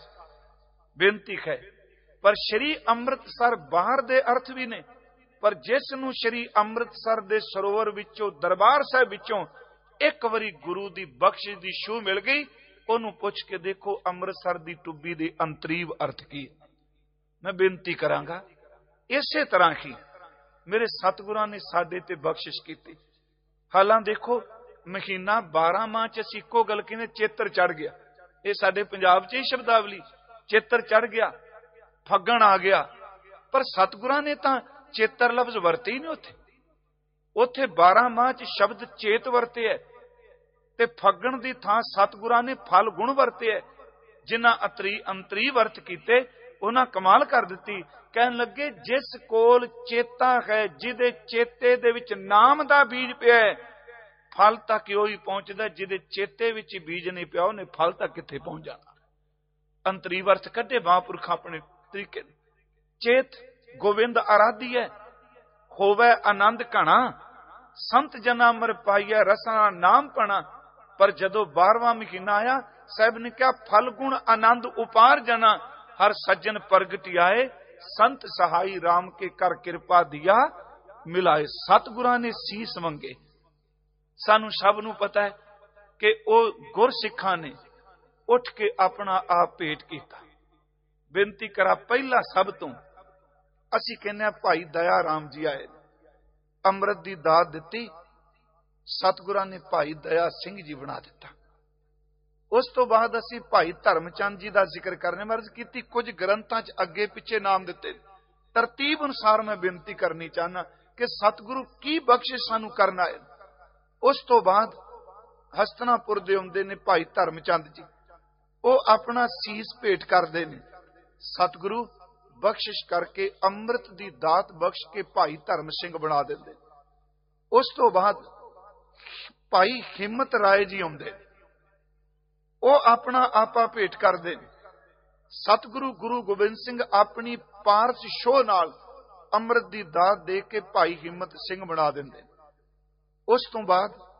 ਬੇਨਤੀ ਹੈ, ਪਰ ਸ਼੍ਰੀ ਅੰਮ੍ਰਿਤਸਰ ਬਾਹਰ ਦੇ ਅਰਥ ਵੀ ਨੇ। ਪਰ ਜਿਸ ਨੂੰ ਸ਼੍ਰੀ ਅੰਮ੍ਰਿਤਸਰ ਦੇ ਸਰੋਵਰ ਵਿੱਚੋਂ, ਦਰਬਾਰ ਸਾਹਿਬ ਵਿੱਚੋਂ ਇੱਕ ਵਾਰੀ ਗੁਰੂ ਦੀ ਬਖਸ਼ਿਸ਼ ਦੀ ਛੂਹ ਮਿਲ ਗਈ, ਉਹਨੂੰ ਪੁੱਛ ਕੇ ਦੇਖੋ ਅੰਮ੍ਰਿਤਸਰ ਦੀ ਟੁੱਬੀ ਦੇ ਅੰਤਰੀਵ ਅਰਥ ਕੀ। ਮੈਂ ਬੇਨਤੀ ਕਰਾਂਗਾ, ਇਸੇ ਤਰ੍ਹਾਂ ਹੀ ਮੇਰੇ ਸਤਿਗੁਰਾਂ ਨੇ ਸਾਡੇ ਤੇ ਬਖਸ਼ਿਸ਼ ਕੀਤੀ। ਹਾਲਾਂ ਦੇਖੋ, ਮਹੀਨਾ ਬਾਰਾਂ ਮਾਹ ਚ ਅਸੀਂ ਇੱਕੋ ਗੱਲ ਕਹਿੰਦੇ, ਚੇਤਰ ਚੜ ਗਿਆ। ਇਹ ਸਾਡੇ ਪੰਜਾਬ ਚ ਹੀ ਸ਼ਬਦਾਵਲੀ, ਚੇਤਰ ਚੜ ਗਿਆ, ਫੱਗਣ ਆ ਗਿਆ। ਪਰ ਸਤਿਗੁਰਾਂ ਨੇ ਤਾਂ ਚੇਤਰ ਲਫ਼ਜ਼ ਵਰਤੇ ਹੀ ਨਹੀਂ। ਉੱਥੇ ਉੱਥੇ ਬਾਰਾਂ ਮਾਹ ਚ ਸ਼ਬਦ ਚੇਤ ਵਰਤੇ ਹੈ, ਤੇ ਫੱਗਣ ਦੀ ਥਾਂ ਸਤਿਗੁਰਾਂ ਨੇ ਫਲ ਗੁਣ ਵਰਤੇ ਹੈ। ਜਿਨ੍ਹਾਂ ਅਤਰੀ ਅੰਤਰੀ ਵਰਤ ਕੀਤੇ, ਉਹਨਾਂ ਕਮਾਲ ਕਰ ਦਿੱਤੀ। ਕਹਿਣ ਲੱਗੇ, ਜਿਸ ਕੋਲ ਚੇਤਾ ਹੈ, ਜਿਹਦੇ ਚੇਤੇ ਦੇ ਵਿੱਚ ਨਾਮ ਦਾ ਬੀਜ ਪਿਆ ਹੈ, ਫਲ ਤੱਕ ਉਹੀ ਪਹੁੰਚਦਾ। ਜਿਹਦੇ ਚੇਤੇ ਵਿੱਚ ਬੀਜ ਨਹੀਂ ਪਿਆ, ਉਹਨੇ ਫਲ ਤੱਕ ਕਿੱਥੇ ਪਹੁੰਚ ਜਾਣਾ। ਅੰਤਰੀ ਵਰਤ ਕੱਢੇ ਮਹਾਂਪੁਰਖ ਆਪਣੇ ਤਰੀਕੇ। ਚੇਤ ਗੋਬਿੰਦ ਆਰਾਧੀ ਹੈ, ਹੋਵੇ ਆਨੰਦ ਘਣਾ, ਸੰਤ ਜਨਾ ਅਮਰ ਪਾਈਐ, ਰਸਨਾ ਨਾਮ ਪਣਾ। ਪਰ ਜਦੋਂ ਬਾਰਵਾਂ ਮਹੀਨਾ ਆਇਆ, ਸਾਹਿਬ ਨੇ ਕਿਹਾ ਫਲ ਗੁਣ ਆਨੰਦ ਉਪਾਰ ਜਨਾ, ਹਰ ਸੱਜਣ ਪ੍ਰਗਟ ਆਏ, ਸੰਤ ਸਹਾਈ ਰਾਮ ਕੇ ਕਰ ਕਿਰਪਾ ਦਿਆ ਮਿਲਾਏ। ਸਤਿਗੁਰਾਂ ਨੇ ਸੀਸ ਮੰਗੇ। ਸਾਨੂੰ ਸਭ ਨੂੰ ਪਤਾ ਹੈ ਕਿ ਉਹ ਗੁਰਸਿੱਖਾਂ ਨੇ ਉੱਠ ਕੇ ਆਪਣਾ ਆਪ ਭੇਟ ਕੀਤਾ। ਬੇਨਤੀ ਕਰਾਂ, ਪਹਿਲਾ ਸਭ ਤੋਂ ਅਸੀਂ ਕਹਿੰਦੇ ਹਾਂ ਭਾਈ ਦਇਆ ਰਾਮ ਜੀ ਆਏ, ਅੰਮ੍ਰਿਤ ਦੀ ਦਾਤ ਦਿੱਤੀ। ਸਤਿਗੁਰਾਂ ਨੇ ਭਾਈ ਦਇਆ ਸਿੰਘ ਜੀ ਬਣਾ ਦਿੱਤਾ। ਉਸ ਤੋਂ ਬਾਅਦ ਅਸੀਂ ਭਾਈ ਧਰਮਚੰਦ ਜੀ ਦਾ ਜ਼ਿਕਰ ਕਰਨੇ ਮਰਜ਼ ਕੀਤੀ। ਕੁਝ ਗ੍ਰੰਥਾਂ ਚ ਅੱਗੇ ਪਿੱਛੇ ਨਾਮ ਦਿੱਤੇ। ਤਰਤੀਬ ਅਨੁਸਾਰ ਮੈਂ ਬੇਨਤੀ ਕਰਨੀ ਚਾਹਨਾ ਕਿ ਸਤਿਗੁਰੂ ਕੀ ਬਖਸ਼ਿਸ਼ ਸਾਨੂੰ ਕਰਨਾ ਹੈ। ਉਸ ਤੋਂ ਬਾਅਦ ਹਸਤਨਾਪੁਰ ਦੇ ਆਉਂਦੇ ਨੇ ਭਾਈ ਧਰਮਚੰਦ ਜੀ, ਉਹ ਆਪਣਾ ਸੀਸ ਭੇਟ ਕਰਦੇ ਨੇ। ਸਤਿਗੁਰੂ ਬਖਸ਼ਿਸ਼ ਕਰਕੇ ਅੰਮ੍ਰਿਤ ਦੀ ਦਾਤ ਬਖਸ਼ ਕੇ ਭਾਈ ਧਰਮ ਸਿੰਘ ਬਣਾ ਦਿੰਦੇ। ਉਸ ਤੋਂ ਬਾਅਦ ਭਾਈ ਹਿੰਮਤ ਰਾਏ ਜੀ ਆਉਂਦੇ, ਉਹ ਆਪਣਾ ਆਪਾ ਭੇਟ ਕਰਦੇ ਨੇ। ਸਤਿਗੁਰੂ ਗੁਰੂ ਗੋਬਿੰਦ ਸਿੰਘ ਆਪਣੀ ਪਾਰਸ ਸ਼ੋਹ ਨਾਲ ਅੰਮ੍ਰਿਤ ਦੀ ਦਾਤ ਦੇ ਕੇ ਭਾਈ ਹਿੰਮਤ ਸਿੰਘ ਬਣਾ ਦਿੰਦੇ। ਉਸ ਤੋਂ ਬਾਅਦ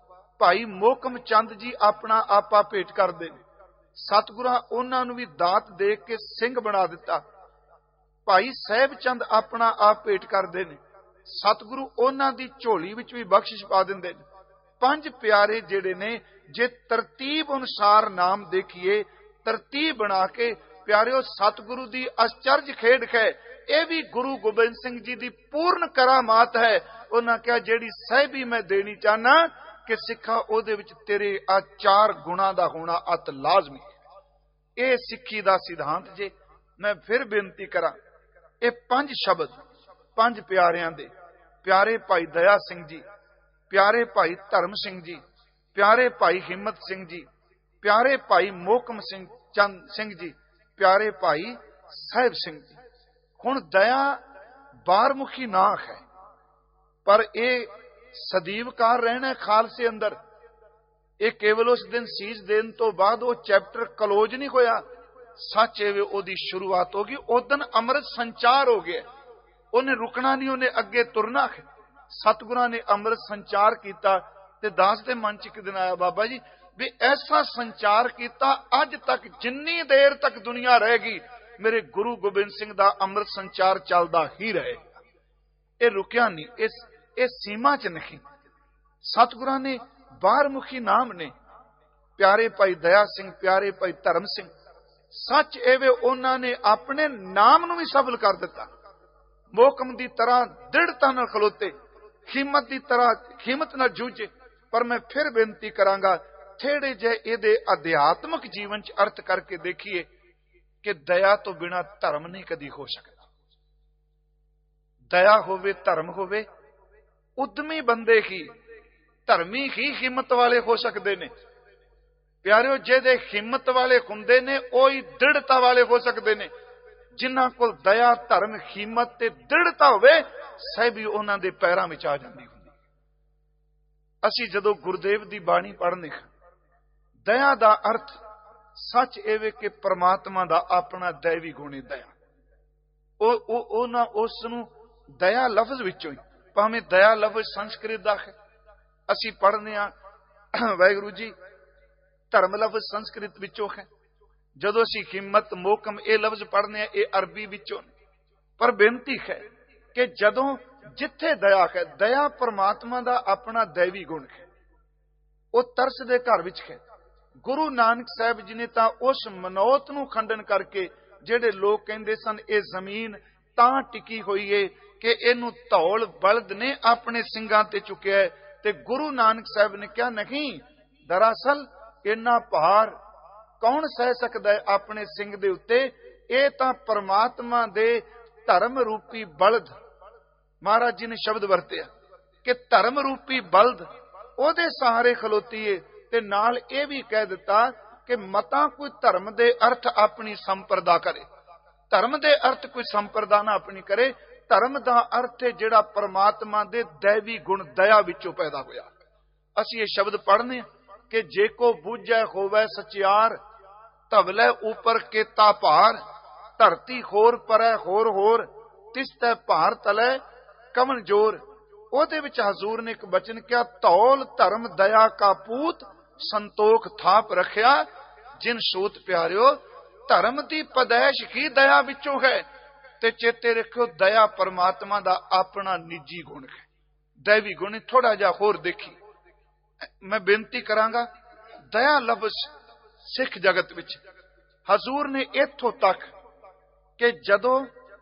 ਭਾਈ ਮੋਹਕਮ ਚੰਦ ਜੀ ਆਪਣਾ ਆਪਾ ਭੇਟ ਕਰਦੇ ਨੇ। ਸਤਿਗੁਰਾਂ ਉਹਨਾਂ ਨੂੰ ਵੀ ਦਾਤ ਦੇ ਕੇ ਸਿੰਘ ਬਣਾ ਦਿੱਤਾ। ਭਾਈ ਸਾਹਿਬ ਚੰਦ ਆਪਣਾ ਆਪ ਭੇਟ ਕਰਦੇ ਨੇ। ਸਤਿਗੁਰੂ ਉਹਨਾਂ ਦੀ ਝੋਲੀ ਵਿੱਚ ਵੀ ਬਖਸ਼ਿਸ਼ ਪਾ ਦਿੰਦੇ ਨੇ। ਪੰਜ ਪਿਆਰੇ ਜਿਹੜੇ ਨੇ, ਜੇ ਤਰਤੀਬ ਅਨੁਸਾਰ ਨਾਮ ਦੇਖੀਏ, ਤਰਤੀਬ ਬਣਾ ਕੇ ਪਿਆਰਿਓ ਸਤਿਗੁਰੂ ਦੀ ਅਚਰਜ ਖੇਡ ਹੈ। ਇਹ ਵੀ ਗੁਰੂ ਗੋਬਿੰਦ ਸਿੰਘ ਜੀ ਦੀ ਪੂਰਨ ਕਰਾਮਾਤ ਹੈ। ਉਹਨਾਂ ਕਿਹਾ ਜਿਹੜੀ ਸਾਹਿਬੀ ਮੈਂ ਦੇਣੀ ਚਾਹਨਾ ਕਿ ਸਿੱਖਾ ਉਹਦੇ ਵਿੱਚ ਤੇਰੇ ਆ ਚਾਰ ਗੁਣਾ ਦਾ ਹੋਣਾ ਅਤ ਲਾਜ਼ਮੀ ਹੈ। ਇਹ ਸਿੱਖੀ ਦਾ ਸਿਧਾਂਤ ਜੇ। ਮੈਂ ਫਿਰ ਬੇਨਤੀ ਕਰਾਂ, ਇਹ ਪੰਜ ਸ਼ਬਦ ਪੰਜ ਪਿਆਰਿਆਂ ਦੇ, ਪਿਆਰੇ ਭਾਈ ਦਇਆ ਸਿੰਘ ਜੀ, ਪਿਆਰੇ ਭਾਈ ਧਰਮ ਸਿੰਘ ਜੀ, ਪਿਆਰੇ ਭਾਈ ਹਿੰਮਤ ਸਿੰਘ ਜੀ, ਪਿਆਰੇ ਭਾਈ ਮੋਹਕਮ ਸਿੰਘ ਚੰਦ ਸਿੰਘ ਜੀ, ਪਿਆਰੇ ਭਾਈ ਸਾਹਿਬ ਸਿੰਘ ਜੀ। ਹੁਣ ਦਇਆ ਬਾਰਮੁਖੀ ਨਾ ਹੈ, ਪਰ ਇਹ ਸਦੀਵਕਾਰ ਰਹਿਣਾ ਖਾਲਸੇ ਅੰਦਰ। ਇਹ ਕੇਵਲ ਉਸ ਦਿਨ ਸੀਸ ਦੇਣ ਤੋਂ ਬਾਅਦ ਉਹ ਚੈਪਟਰ ਕਲੋਜ਼ ਨਹੀਂ ਹੋਇਆ, ਸੱਚ ਇਹ ਉਹਦੀ ਸ਼ੁਰੂਆਤ ਹੋ ਗਈ। ਉਦੋਂ ਅੰਮ੍ਰਿਤ ਸੰਚਾਰ ਹੋ ਗਿਆ, ਉਹਨੇ ਰੁਕਣਾ ਨਹੀਂ, ਉਹਨੇ ਅੱਗੇ ਤੁਰਨਾ ਹੈ। ਸਤਿਗੁਰਾਂ ਨੇ ਅੰਮ੍ਰਿਤ ਸੰਚਾਰ ਕੀਤਾ ਤੇ ਦਾਸ ਦੇ ਮਨ ਚ ਇੱਕ ਦਿਨ ਆਇਆ, ਬਾਬਾ ਜੀ ਵੀ ਐਸਾ ਸੰਚਾਰ ਕੀਤਾ ਅੱਜ ਤੱਕ ਜਿੰਨੀ ਦੇਰ ਤੱਕ ਦੁਨੀਆ ਰਹੇਗੀ ਮੇਰੇ ਗੁਰੂ ਗੋਬਿੰਦ ਸਿੰਘ ਦਾ ਅੰਮ੍ਰਿਤ ਸੰਚਾਰ ਚੱਲਦਾ ਹੀ ਰਹੇਗਾ। ਇਹ ਰੁਕਿਆ ਨਹੀਂ, ਇਸ ਇਹ ਸੀਮਾ ਚ ਨਹੀਂ। ਸਤਿਗੁਰਾਂ ਨੇ ਬਾਹਰਮੁਖੀ ਨਾਮ ਨੇ, ਪਿਆਰੇ ਭਾਈ ਦਇਆ ਸਿੰਘ, ਪਿਆਰੇ ਭਾਈ ਧਰਮ ਸਿੰਘ। ਸੱਚ ਐਵੇਂ ਉਹਨਾਂ ਨੇ ਆਪਣੇ ਨਾਮ ਨੂੰ ਵੀ ਸਫਲ ਕਰ ਦਿੱਤਾ। ਮੋਹਕਮ ਦੀ ਤਰ੍ਹਾਂ ਦ੍ਰਿੜਤਾ ਨਾਲ ਖਲੋਤੇ, ਹਿੰਮਤ ਦੀ ਤਰ੍ਹਾਂ ਹਿੰਮਤ ਨਾਲ ਜੂਝੇ। ਪਰ ਮੈਂ ਫਿਰ ਬੇਨਤੀ ਕਰਾਂਗਾ, ਥੋੜੇ ਜਿਹੇ ਇਹਦੇ ਅਧਿਆਤਮਕ ਜੀਵਨ ਚ ਅਰਥ ਕਰਕੇ ਦੇਖੀਏ ਕਿ ਦਇਆ ਤੋਂ ਬਿਨਾਂ ਧਰਮ ਨਹੀਂ ਕਦੀ ਹੋ ਸਕਦਾ। ਦਇਆ ਹੋਵੇ, ਧਰਮ ਹੋਵੇ, ਉਦਮੀ ਬੰਦੇ ਹੀ, ਧਰਮੀ ਹੀ ਹਿੰਮਤ ਵਾਲੇ ਹੋ ਸਕਦੇ ਨੇ। ਪਿਆਰਿਓ ਜਿਹਦੇ ਹਿੰਮਤ ਵਾਲੇ ਹੁੰਦੇ ਨੇ ਉਹੀ ਦ੍ਰਿੜਤਾ ਵਾਲੇ ਹੋ ਸਕਦੇ ਨੇ। ਜਿਨ੍ਹਾਂ ਕੋਲ ਦਇਆ, ਧਰਮ, ਹਿੰਮਤ ਤੇ ਦ੍ਰਿੜਤਾ ਹੋਵੇ, ਸਾਹਿਬੀ ਉਹਨਾਂ ਦੇ ਪੈਰਾਂ ਵਿੱਚ ਆ ਜਾਂਦੀ ਹੁੰਦੀ। ਅਸੀਂ ਜਦੋਂ ਗੁਰਦੇਵ ਦੀ ਬਾਣੀ ਪੜ੍ਹਨੇ, ਦਇਆ ਦਾ ਅਰਥ ਸੱਚ ਇਹ ਕਿ ਪ੍ਰਮਾਤਮਾ ਦਾ ਆਪਣਾ ਦੈਵੀ ਗੁਣ ਹੈ ਦਇਆ। ਉਹ ਉਹਨਾਂ ਉਸ ਨੂੰ ਦਇਆ ਲਫ਼ਜ਼ ਵਿੱਚੋਂ ਹੀ, ਭਾਵੇਂ ਦਇਆ ਲਫ਼ਜ਼ ਸੰਸਕ੍ਰਿਤ ਦਾ ਹੈ, ਅਸੀਂ ਪੜ੍ਹਨੇ ਆ ਵਾਹਿਗੁਰੂ ਜੀ, ਧਰਮ ਲਫ਼ਜ਼ ਸੰਸਕ੍ਰਿਤ ਵਿੱਚੋਂ ਹੈ। ਜਦੋਂ ਅਸੀਂ ਹਿੰਮਤ, ਮੋਹਕਮ ਇਹ ਲਫ਼ਜ਼ ਪੜ੍ਹਨੇ ਆ, ਇਹ ਅਰਬੀ ਵਿੱਚੋਂ। ਪਰ ਬੇਨਤੀ ਹੈ ਕਿ ਜਦੋਂ ਜਿੱਥੇ ਦਇਆ ਹੈ, ਦਇਆ ਪਰਮਾਤਮਾ ਦਾ ਆਪਣਾ ਦੈਵੀ ਗੁਣ ਹੈ, ਉਹ ਤਰਸ ਦੇ ਘਰ ਵਿੱਚ ਹੈ। ਗੁਰੂ ਨਾਨਕ ਸਾਹਿਬ ਜੀ ਨੇ ਤਾਂ ਉਸ ਮਨੋਤ ਨੂੰ ਖੰਡਨ ਕਰਕੇ, ਜਿਹੜੇ ਲੋਕ ਕਹਿੰਦੇ ਸਨ ਇਹ ਜ਼ਮੀਨ ਤਾਂ ਟਿਕੀ ਹੋਈ ਏ ਕਿ ਇਹਨੂੰ ਧੌਲ ਬਲਦ ਨੇ ਆਪਣੇ ਸਿੰਘਾਂ ਤੇ ਚੁੱਕਿਆ, ਤੇ ਗੁਰੂ ਨਾਨਕ ਸਾਹਿਬ ਨੇ ਕਿਹਾ ਨਹੀਂ, ਦਰਅਸਲ ਇੰਨਾ ਭਾਰ ਕੌਣ ਸਹਿ ਸਕਦਾ ਹੈ ਆਪਣੇ ਸਿੰਘ ਦੇ ਉੱਤੇ? ਇਹ ਤਾਂ ਪਰਮਾਤਮਾ ਦੇ ਧਰਮ ਰੂਪੀ ਬਲਦ, ਮਹਾਰਾਜ ਜੀ ਨੇ ਸ਼ਬਦ ਵਰਤਿਆ ਕਿ ਧਰਮ ਰੂਪੀ ਬਲਦ ਉਹਦੇ ਸਹਾਰੇ ਖਲੋਤੀ ਏ। ਤੇ ਨਾਲ ਇਹ ਵੀ ਕਹਿ ਦਿੱਤਾ ਕਿ ਮਤਾਂ ਕੋਈ ਧਰਮ ਦੇ ਅਰਥ ਆਪਣੀ ਸੰਪਰਦਾ ਕਰੇ, ਧਰਮ ਦੇ ਅਰਥ ਕੋਈ ਸੰਪਰਦਾ ਨਾ ਆਪਣੀ ਕਰੇ। ਧਰਮ ਦਾ ਅਰਥ ਹੈ ਜਿਹੜਾ ਪਰਮਾਤਮਾ ਦੇ ਦੈਵੀ ਗੁਣ ਦਇਆ ਵਿੱਚੋਂ ਪੈਦਾ ਹੋਇਆ। ਅਸੀਂ ਇਹ ਸ਼ਬਦ ਪੜ੍ਹਨੇ ਕਿ ਜੇ ਕੋ ਬੂਝੈ ਹੋਵੇ ਸਚਿਆਰ, ਧਵਲੇ ਉਪਰ ਕੇਤਾ ਭਾਰ, ਧਰਤੀ ਹੋਰ ਪਰੈ ਹੋਰ ਹੋਰ, ਤਿਸ ਤੈ ਭਾਰ ਤਲੇ ਕਵਨ ਜੋਰ। ਉਹਦੇ ਵਿੱਚ ਹਜ਼ੂਰ ਨੇ ਇੱਕ ਬਚਨ ਕਿਹਾ, ਧੌਲ ਧਰਮ ਦਇਆ ਕਾ ਪੂਤ, ਸੰਤੋਖ ਥਾਪ ਰੱਖਿਆ ਜਿਨ ਸੂਤ। ਪਿਆਰਿਓ ਧਰਮ ਦੀ ਪਦੈਸ਼ ਹੀ ਦਇਆ ਵਿੱਚੋਂ ਹੈ। ਤੇ ਚੇਤੇ ਰੱਖਿਓ, ਦਇਆ ਪਰਮਾਤਮਾ ਦਾ ਆਪਣਾ ਨਿੱਜੀ ਗੁਣ ਹੈ, ਦੈਵੀ ਗੁਣ। ਥੋੜਾ ਜਿਹਾ ਹੋਰ ਦੇਖੀ, ਮੈਂ ਬੇਨਤੀ ਕਰਾਂਗਾ, ਦਇਆ ਲਫ਼ਜ਼ ਸਿੱਖ ਜਗਤ ਵਿੱਚ ਹਜ਼ੂਰ ਨੇ ਇੱਥੋਂ ਤੱਕ ਕਿ ਜਦੋਂ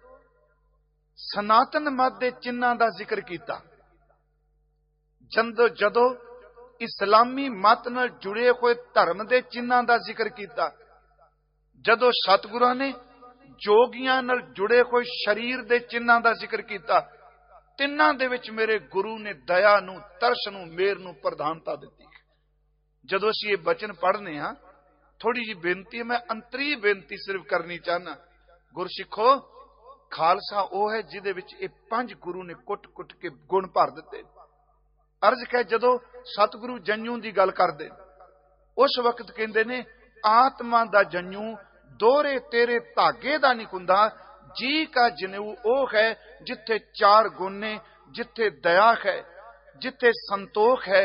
ਸਨਾਤਨ ਮਤ ਦੇ ਚਿੰਨ੍ਹਾਂ ਦਾ ਜ਼ਿਕਰ ਕੀਤਾ, ਜਦੋਂ ਜਦੋਂ ਇਸਲਾਮੀ ਮਤ ਨਾਲ ਜੁੜੇ ਹੋਏ ਧਰਮ ਦੇ ਚਿੰਨ੍ਹਾਂ ਦਾ ਜ਼ਿਕਰ ਕੀਤਾ, ਜਦੋਂ ਸਤਿਗੁਰਾਂ ਨੇ ਜੋਗੀਆਂ ਨਾਲ ਜੁੜੇ ਹੋਏ ਸਰੀਰ ਦੇ ਚਿੰਨ੍ਹਾਂ ਦਾ ਜ਼ਿਕਰ ਕੀਤਾ, ਤਿੰਨਾਂ ਦੇ ਵਿੱਚ ਮੇਰੇ ਗੁਰੂ ਨੇ ਦਇਆ ਨੂੰ, ਤਰਸ ਨੂੰ, ਮੇਰ ਨੂੰ ਪ੍ਰਧਾਨਤਾ ਦਿੱਤੀ। ਜਦੋਂ ਅਸੀਂ ਇਹ ਬਚਨ ਪੜ੍ਹਨੇ ਆ, ਥੋੜੀ ਜਿਹੀ ਬੇਨਤੀ ਹੈ, ਮੈਂ ਅੰਤਰੀ ਬੇਨਤੀ ਸਿਰਫ ਕਰਨੀ ਚਾਹਨਾ। ਗੁਰਸਿੱਖੋ, ਖਾਲਸਾ ਉਹ ਹੈ ਜਿਹਦੇ ਵਿੱਚ ਇਹ ਪੰਜ ਗੁਰੂ ਨੇ ਕੁੱਟ-ਕੁੱਟ ਕੇ ਗੁਣ ਭਰ ਦਿੱਤੇ। ਅਰਜ਼ ਹੈ, ਜਦੋਂ ਸਤਿਗੁਰੂ ਜੰਝੂ ਦੀ ਗੱਲ ਕਰਦੇ, ਉਸ ਵਕਤ ਕਹਿੰਦੇ ਨੇ ਆਤਮਾ ਦਾ ਜੰਝੂ ਦੋਹਰੇ ਤੇਰੇ ਧਾਗੇ ਦਾ ਨਹੀਂ ਹੁੰਦਾ, ਜੀ ਕਾ ਜਨੇਊ ਉਹ ਹੈ ਜਿੱਥੇ ਚਾਰ ਗੁਣ ਨੇ, ਜਿੱਥੇ ਦਇਆ ਹੈ, ਜਿੱਥੇ ਸੰਤੋਖ ਹੈ,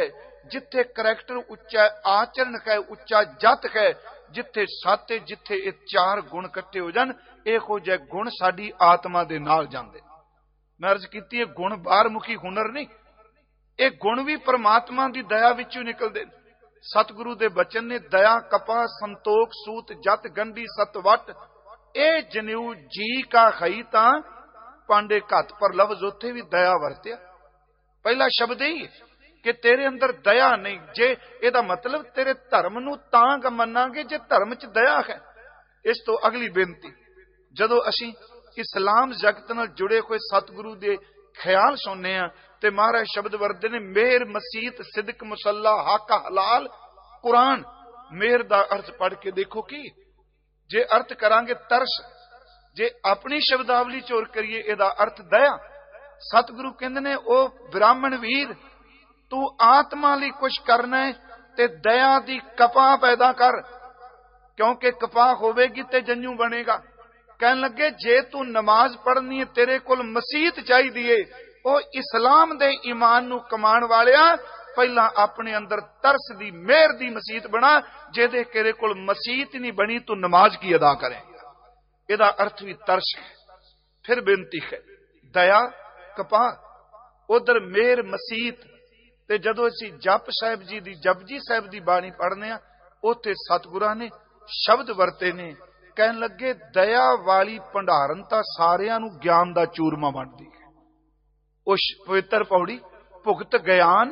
जिथे करैक्टर उच्चा है, आचरण है उच्चा, जत है जिथे सत है, जिथे ये चार गुण इकट्ठे हो जान, इहो जिहे गुण साडी आत्मा दे नाल जांदे। मैं अर्ज कीती है गुण बाहर मुखी हुनर नहीं, ये गुण भी परमात्मा की दया विचों निकलदे। सतगुरु दे बचन ने दया कपा संतोख सूत जत गंढी सतवट, ए जनेऊ जी का खई तां पांडे घत, पर लफ्ज उत्थे भी दया वरत्या। पहला शब्द ही है कि तेरे अंदर दया नहीं, जे एदा मतलब तेरे धर्म नूं तां मन्नांगे जे धर्म च दया है। इस तो अगली बेनती, जदों असीं इस्लाम जगत नाल जुड़े हुए सतगुरु दे ख्याल सुनने आ ते महाराज शब्द वरदे ने मेहर मसीत सिदक मुसल्ला हक हलाल कुरान। मेहर दा अर्थ पढ़ के देखो की जे अर्थ करांगे तरस, जे अपनी शब्दावली चोर करिए एदा अर्थ दया। सतगुरु कहंदे ने ओ ब्राह्मण वीर, तू आत्मा लई कुछ करना है ते दया दी कपा पैदा कर, क्योंकि कपा होवेगी ते जंजू बनेगा। कहन लगे जे तू नमाज पढ़नी है, तेरे कोल मसीत चाहिदी है, ओ इस्लाम दे ईमान नू कमान वालिया पहला अपने अंदर तरस दी मेहर दी मसीत बना, जेदे तेरे कोल मसीत नहीं बनी तू नमाज की अदा करेगा। एदा अर्थ भी तरस है। फिर बेनती है दया कपा, उधर मेहर मसीत। ते जदों असीं जप साहिब जी दी जपजी साहिब दी बाणी पढ़ने आ, उत्थे सतगुरां ने शब्द वरते ने, कहन लगे दया वाली भंडारन तां सारियां नूं ज्ञान दा चूरमा वंडदी है। उस पवित्र पौड़ी भुगत ज्ञान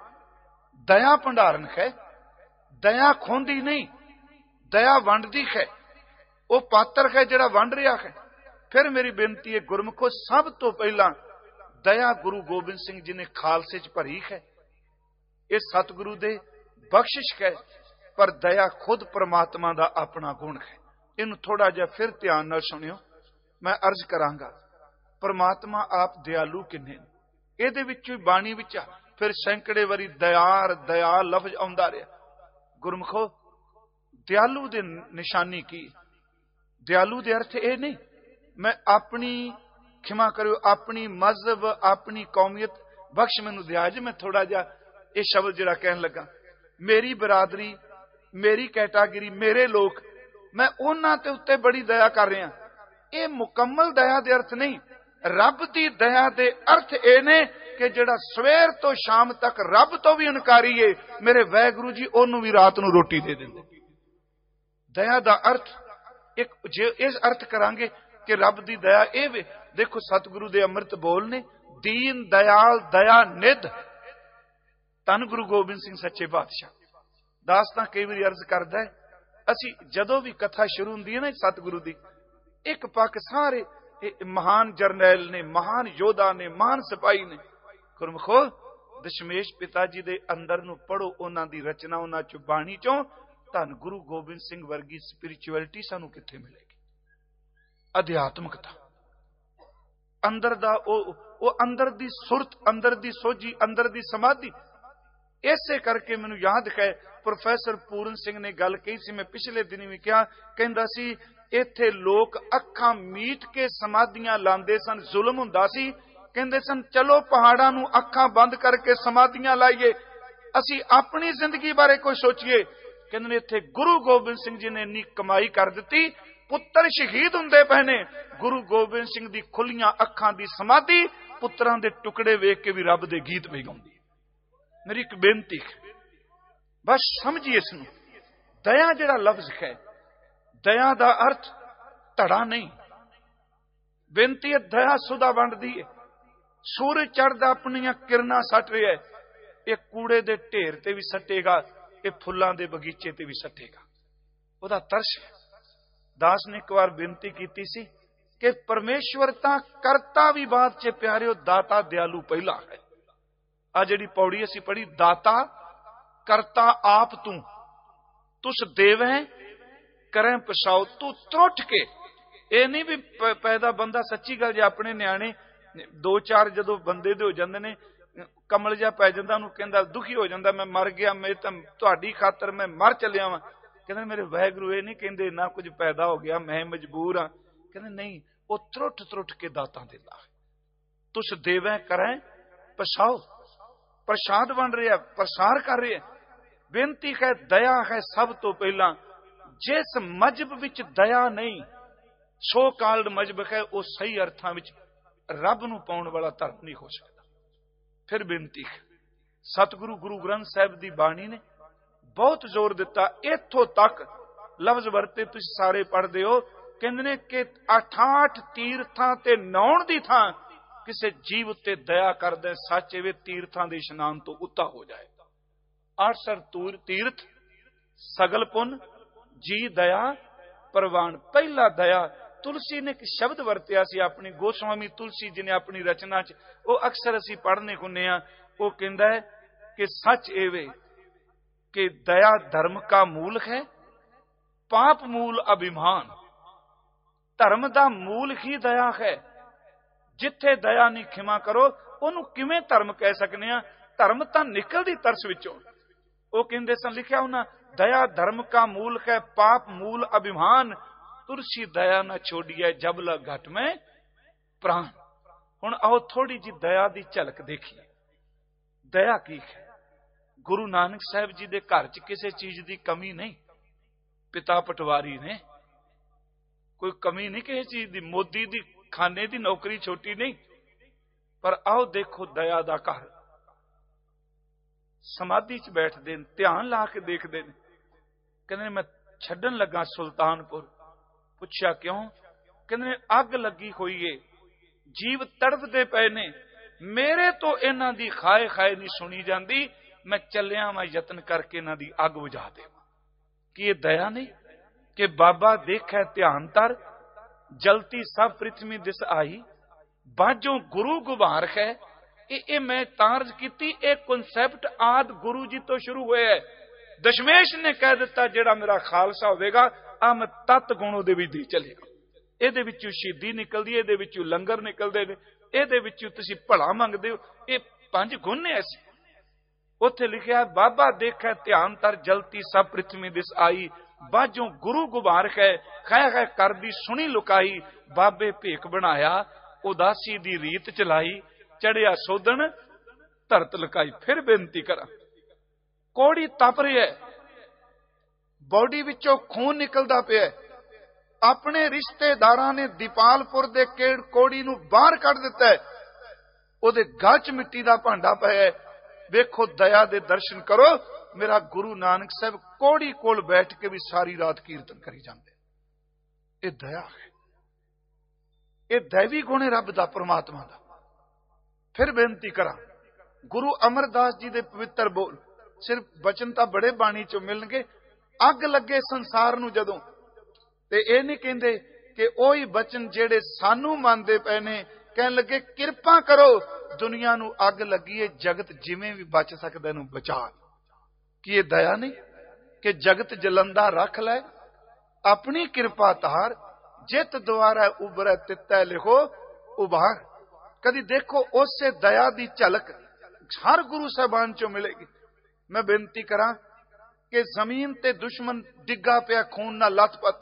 दया भंडारन है, दया खोंदी नहीं, दया वंडदी है। वो पात्र है जिहड़ा वंड रहा है। फिर मेरी बेनती है गुरमुखो, सब तो पहला दया गुरु गोबिंद सिंह जी ने खालसे च भरी है। ये सतगुरु दे बख्शिश है, पर दया खुद परमात्मा दा अपना गुण है। इनू थोड़ा जिहा फिर ध्यान नाल सुनियो। मैं अर्ज करांगा परमात्मा आप दयालु किन्ने, इहदे विचों ही बाणी विच फिर सैकड़े वारी दयार दया लफ्ज आउंदा रहा। गुरमुखो दयालु दे निशानी की? दयालु दे अर्थ ये नहीं मैं अपनी खिमा करो अपनी मजहब अपनी कौमियत बख्श मैनू दिया जे मैं थोड़ा जिहा ये शब्द जिहड़ा कहन लगा, मेरी बरादरी मेरी कैटागरी मेरे लोग, मैं उन्हां ते उत्ते बड़ी दया कर रहा। ये मुकम्मल दया दे अर्थ नहीं। रब दी दया दे अर्थ ये ने कि जिहड़ा सवेर तो शाम तक रब तो भी इनकारी है, मेरे वाहिगुरू जी ओनू भी रात नू रोटी दे देंदे। दया दा अर्थ एक जे इस अर्थ करांगे कि रब दी दया ए वे। देखो सतगुरु दे अमृत बोल ने, दीन दयाल दया निध। धन गुरु गोबिंद सिंह सच्चे पातशाह दास तां कई बारी अर्ज करदा है, असी जदों भी कथा शुरू हुंदी है ना सतगुरु दी, एक पक्ष सारे महान जरनैल ने, महान योधा ने, महान सिपाही ने। गुरमुखो दशमेश पिता जी दे अंदर नू पढ़ो, उन्हां दी रचना उन्हां चों बाणी चों धन गुरु गोबिंद सिंह वर्गी स्पिरिचुअलिटी सानू कित्थे मिलेगी? अध्यात्मकता अंदर दा ओ, ओ अंदर दी सुरत, अंदर दी सोझी, अंदर दी समाधि। इसे करके मैनू याद है प्रोफैसर पूरन सिंह ने गल कही सी, मैं पिछले दिन भी कहा, कहंदा सी इत्थे लोग अखां मीट के समाधियां लांदे सन, जुल्म हुंदा सी, कहंदे सन चलो पहाड़ां नू अखां बंद करके समाधियां लाइए, असी अपनी जिंदगी बारे कोई सोचिए। कहंदे इत्थे गुरु गोबिंद सिंह जी ने इन्नी कमाई कर दिती, पुत्र शहीद हुंदे पए ने, गुरु गोबिंद सिंह दी खुलियां अखां दी समाधि, पुत्रां दे टुकड़े वेख के भी रब दे गीत पे गाउंदी। मेरी एक बेनती है, बस समझिए इसनू। दया जिहड़ा लफ्ज है, दया दा अर्थ धड़ा नहीं। बेनती है दया सुधा वंडदी है। सूरज चढ़दा अपनियां किरणां सट रहा है, ये कूड़े दे ढेर ते भी सटेगा, ये फुल्लां दे बगीचे ते भी सटेगा। ओदा तरस है। दास ने एक बार बेनती की सी कि परमेश्वर तां करता भी बात च प्यारिओ, दाता दयालु पहला है। आ जिहड़ी पौड़ी असीं पढ़ी, दाता करता आप तू, तुस देवें करें पछाओ, तू त्रुट के। ये नहीं भी पैदा बंदा, सच्ची गल जे अपने न्याणे दो चार जदों बंदे दे हो जांदे ने, कमल जिहा पै जांदा, उहनूं कहंदा दुखी हो जांदा, मैं मर गया, मैं तां तुहाडी खातर मैं मर चलिया वां। कहंदे मेरे वाहिगुरू ये नहीं कहंदे ना कुछ पैदा हो गया मैं मजबूर हाँ। कहंदे नहीं, वो त्रुट त्रुट के दातां दिंदा है। तुस देवें करें पछाओ, ਪ੍ਰਸ਼ਾਦ ਬਣ ਰਿਹਾ, ਪ੍ਰਸਾਰ ਕਰ ਰਿਹਾ। ਬੇਨਤੀ ਹੈ, ਦਇਆ ਹੈ ਸਭ ਤੋਂ ਪਹਿਲਾਂ। ਜਿਸ ਮਜਬ ਵਿੱਚ ਦਇਆ ਨਹੀਂ, ਸੋ ਕਾਲਡ ਮਜਬ ਹੈ, ਉਹ ਸਹੀ ਅਰਥਾਂ ਵਿੱਚ ਰੱਬ ਨੂੰ ਪਾਉਣ ਵਾਲਾ ਧਰਮ ਨਹੀਂ ਹੋ ਸਕਦਾ। ਫਿਰ ਬੇਨਤੀ ਹੈ, ਸਤਿਗੁਰੂ ਗੁਰੂ ਗ੍ਰੰਥ ਸਾਹਿਬ ਦੀ ਬਾਣੀ ਨੇ ਬਹੁਤ ਜ਼ੋਰ ਦਿੱਤਾ। ਇੱਥੋਂ ਤੱਕ ਲਫ਼ਜ਼ ਵਰਤੇ, ਤੁਸੀਂ ਸਾਰੇ ਪੜ੍ਹਦੇ ਹੋ, ਕਹਿੰਦੇ ਨੇ ਕਿ ਅਠਾਹਠ ਤੀਰਥਾਂ ਤੇ ਨਹਾਉਣ ਦੀ ਥਾਂ ਕਿਸੇ ਜੀਵ ਉੱਤੇ ਦਇਆ ਕਰਦੇ ਸੱਚ ਐਵੇਂ ਤੀਰਥਾਂ ਦੇ ਇਸ਼ਨਾਨ ਤੋਂ ਉੱਤਾ ਹੋ ਜਾਏਗਾ। ਅਠਸਠ ਤੂਰ ਤੀਰਥ ਸਗਲ ਪੁੰਨ ਜੀ ਦਇਆ ਪ੍ਰਵਾਨ। ਪਹਿਲਾ ਦਇਆ। ਤੁਲਸੀ ਨੇ ਇੱਕ ਸ਼ਬਦ ਵਰਤਿਆ ਸੀ ਆਪਣੀ, ਗੋਸਵਾਮੀ ਤੁਲਸੀ ਜੀ ਨੇ ਆਪਣੀ ਰਚਨਾ ਚ, ਉਹ ਅਕਸਰ ਅਸੀਂ ਪੜ੍ਹਨੇ ਹੁੰਨੇ ਆ। ਉਹ ਕਹਿੰਦਾ ਹੈ ਕਿ ਸੱਚ ਐਵੇਂ ਕਿ ਦਇਆ ਧਰਮ का मूल है, पाप मूल अभिमान। धर्म ਦਾ मूल ही दया है। जिथे दया नहीं खिमा करो, ਉਹਨੂੰ ਕਿਵੇਂ ਧਰਮ ਕਹਿ ਸਕਨੇ ਆ? ਧਰਮ ਤਾਂ ਨਿਕਲਦੀ ਤਰਸ ਵਿੱਚੋਂ। ਉਹ ਕਹਿੰਦੇ ਸਨ, ਲਿਖਿਆ ਉਹਨਾਂ, दया धर्म का मूल है, पाप मूल अभिमान। तुलसी दया न छोड़िए, जब लग घट में प्राण। हुण आओ थोड़ी जी दया दी झलक देखिए। दया की है? गुरु नानक साहब जी दे घर च किसी चीज की कमी नहीं। पिता पटवारी ने, कोई कमी नहीं किसी चीज की। मोदी दी खाने की नौकरी छोटी नहीं। पर आओ देखो दया दा घर। समाधि च बैठते, ध्यान ला के देखते, कहते मैं छड्डन लगा सुल्तानपुर। पुछया क्यों? कहते अग लगी हुई है, जीव तड़फते पे ने, मेरे तो इन्हां दी खाए खाए नहीं सुनी जाती। मैं चलिया मैं यतन करके इन्हां दी अग बुझा देवां। कि ये दया नहीं कि बाबा देखै ध्यान तर, जलती सब पृथ्वी दिस आई, बाजों गुरु गुबार है। ये मैं तारज की एक कॉन्सैप्ट आद गुरु जी तो शुरू हुआ है। दशमेश ने कह दिता जेड़ा मेरा खालसा होगा आ मैं तत गुण उहदे विच दे चलेगा। इहदे विचों शहीदी निकलदी है, इहदे विचों लंगर निकलदे ने, इहदे विचों तुसीं भला मंगदे हो। ये पंज गुण ने ऐसे। उत्थे लिखिया बाबा देखै ध्यान तर, जलती सब पृथ्वी दिस आई, बाजों गुरु गुबार है, खै खै कर दी सुनी लुकाई। बाबे भेक बनाया, उदासी दी रीत चलाई, चढ़िया सोधन धरत लकाई। फिर बेनती करा, कोड़ी तप रही है, बॉडी विचों खून निकलदा पिया। अपने रिश्तेदारां ने दीपालपुर दे केड़ कोड़ी नूं बाहर कढ दिता है, ओदे गल च मिट्टी दा भांडा पिया है। वेखो दया दे दर्शन करो। मेरा गुरु नानक साहब कोड़ी कोल बैठ के भी सारी रात कीर्तन करी जाते। ये दया है, ये दैवी गुण है रब दा, परमात्मा दा। फिर बेनती करा, गुरु अमरदास जी दे पवित्र बोल, सिर्फ बचन तां बड़े बाणी चों मिलणगे। अग लगे संसार नूं जदों, ते ये नहीं कहंदे कि ओही बचन जेड़े सानू मनदे पए ने, कहण लगे किरपा करो दुनिया नूं अग लगी है, जगत जिवें भी बच सकदा इहनूं बचा। कि ये दया नहीं कि जगत जलंदा रख लै, अपनी कृपा तार, जित द्वारा उभरै तितै लिखो उभार। कदी देखो उसे दया दी झलक हर गुरु साहबान चों मिलेगी। मैं बेनती करा कि जमीन ते दुश्मन डिग्गा पिया खून नाल लथपथ,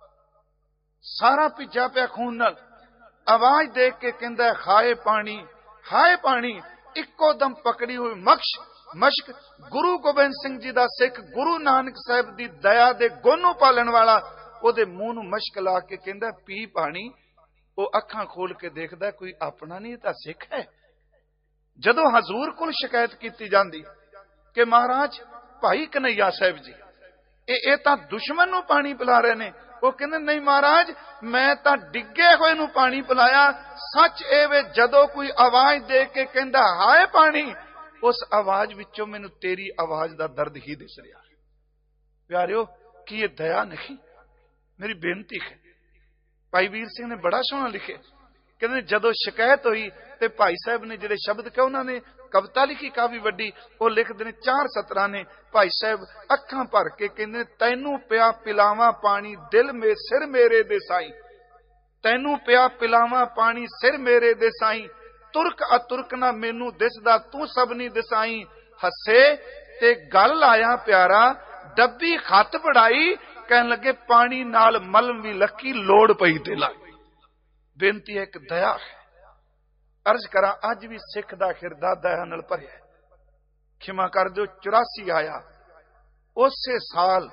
सारा भिजा पिया खून नाल। आवाज देख के कहंदा हाय पानी, हाय पानी। इक्को दम पकड़ी हुई मक्ष मश्क गुरु गोबिंद सिंह जी दा सिख, गुरु नानक साहब दी दया दे गोनू पालन वाला, ओदे मुंह नूं मश्क ला के कहंदा पी पानी। वो अखां खोल के देखदा कोई अपना नहीं, तां सिख है। जदों हजूर कोल शिकायत की जाती कि महाराज भाई कन्हैया साहब जी ये तां दुश्मन नूं पानी पिला रहे ने, वो कहंदे नहीं महाराज मैं तां डिगे होए नूं पानी पिलाया। सच ए वे जदों कोई आवाज दे के कहंदा हाय पानी, उस आवाज विचों मैनूं तेरी आवाज दा दर्द ही दिस रहा है। प्यारिओ कि ये दया नहीं? मेरी बेनती है। भाई वीर सिंह ने बड़ा सोहना लिखे, कहते जदों शिकायत हुई ते भाई साहब ने जिहड़े शब्द कहे उन्होंने कविता लिखी काफी वड्डी, वो लिखते ने चार सतरां ने। भाई साहब अखां भर के कहते तैनू पिया पिलावा पानी दिल में सिर मेरे दे साई, तैनू पिया पिलावा पानी सिर मेरे दे साई। तुरक अतुरक ना मैनू दिसदा तू सबनी दिसाई, हसे ते गल आया प्यारा डब्बी खत पढ़ाई, कहन लगे पानी नाल मलम भी लकी लोड़ पई ते लाई। बेनती एक दया है। अर्ज करा अज भी सिख दा हिरदा दया नाल भरिया है। खिमा कर दो चौरासी आया, उसे साल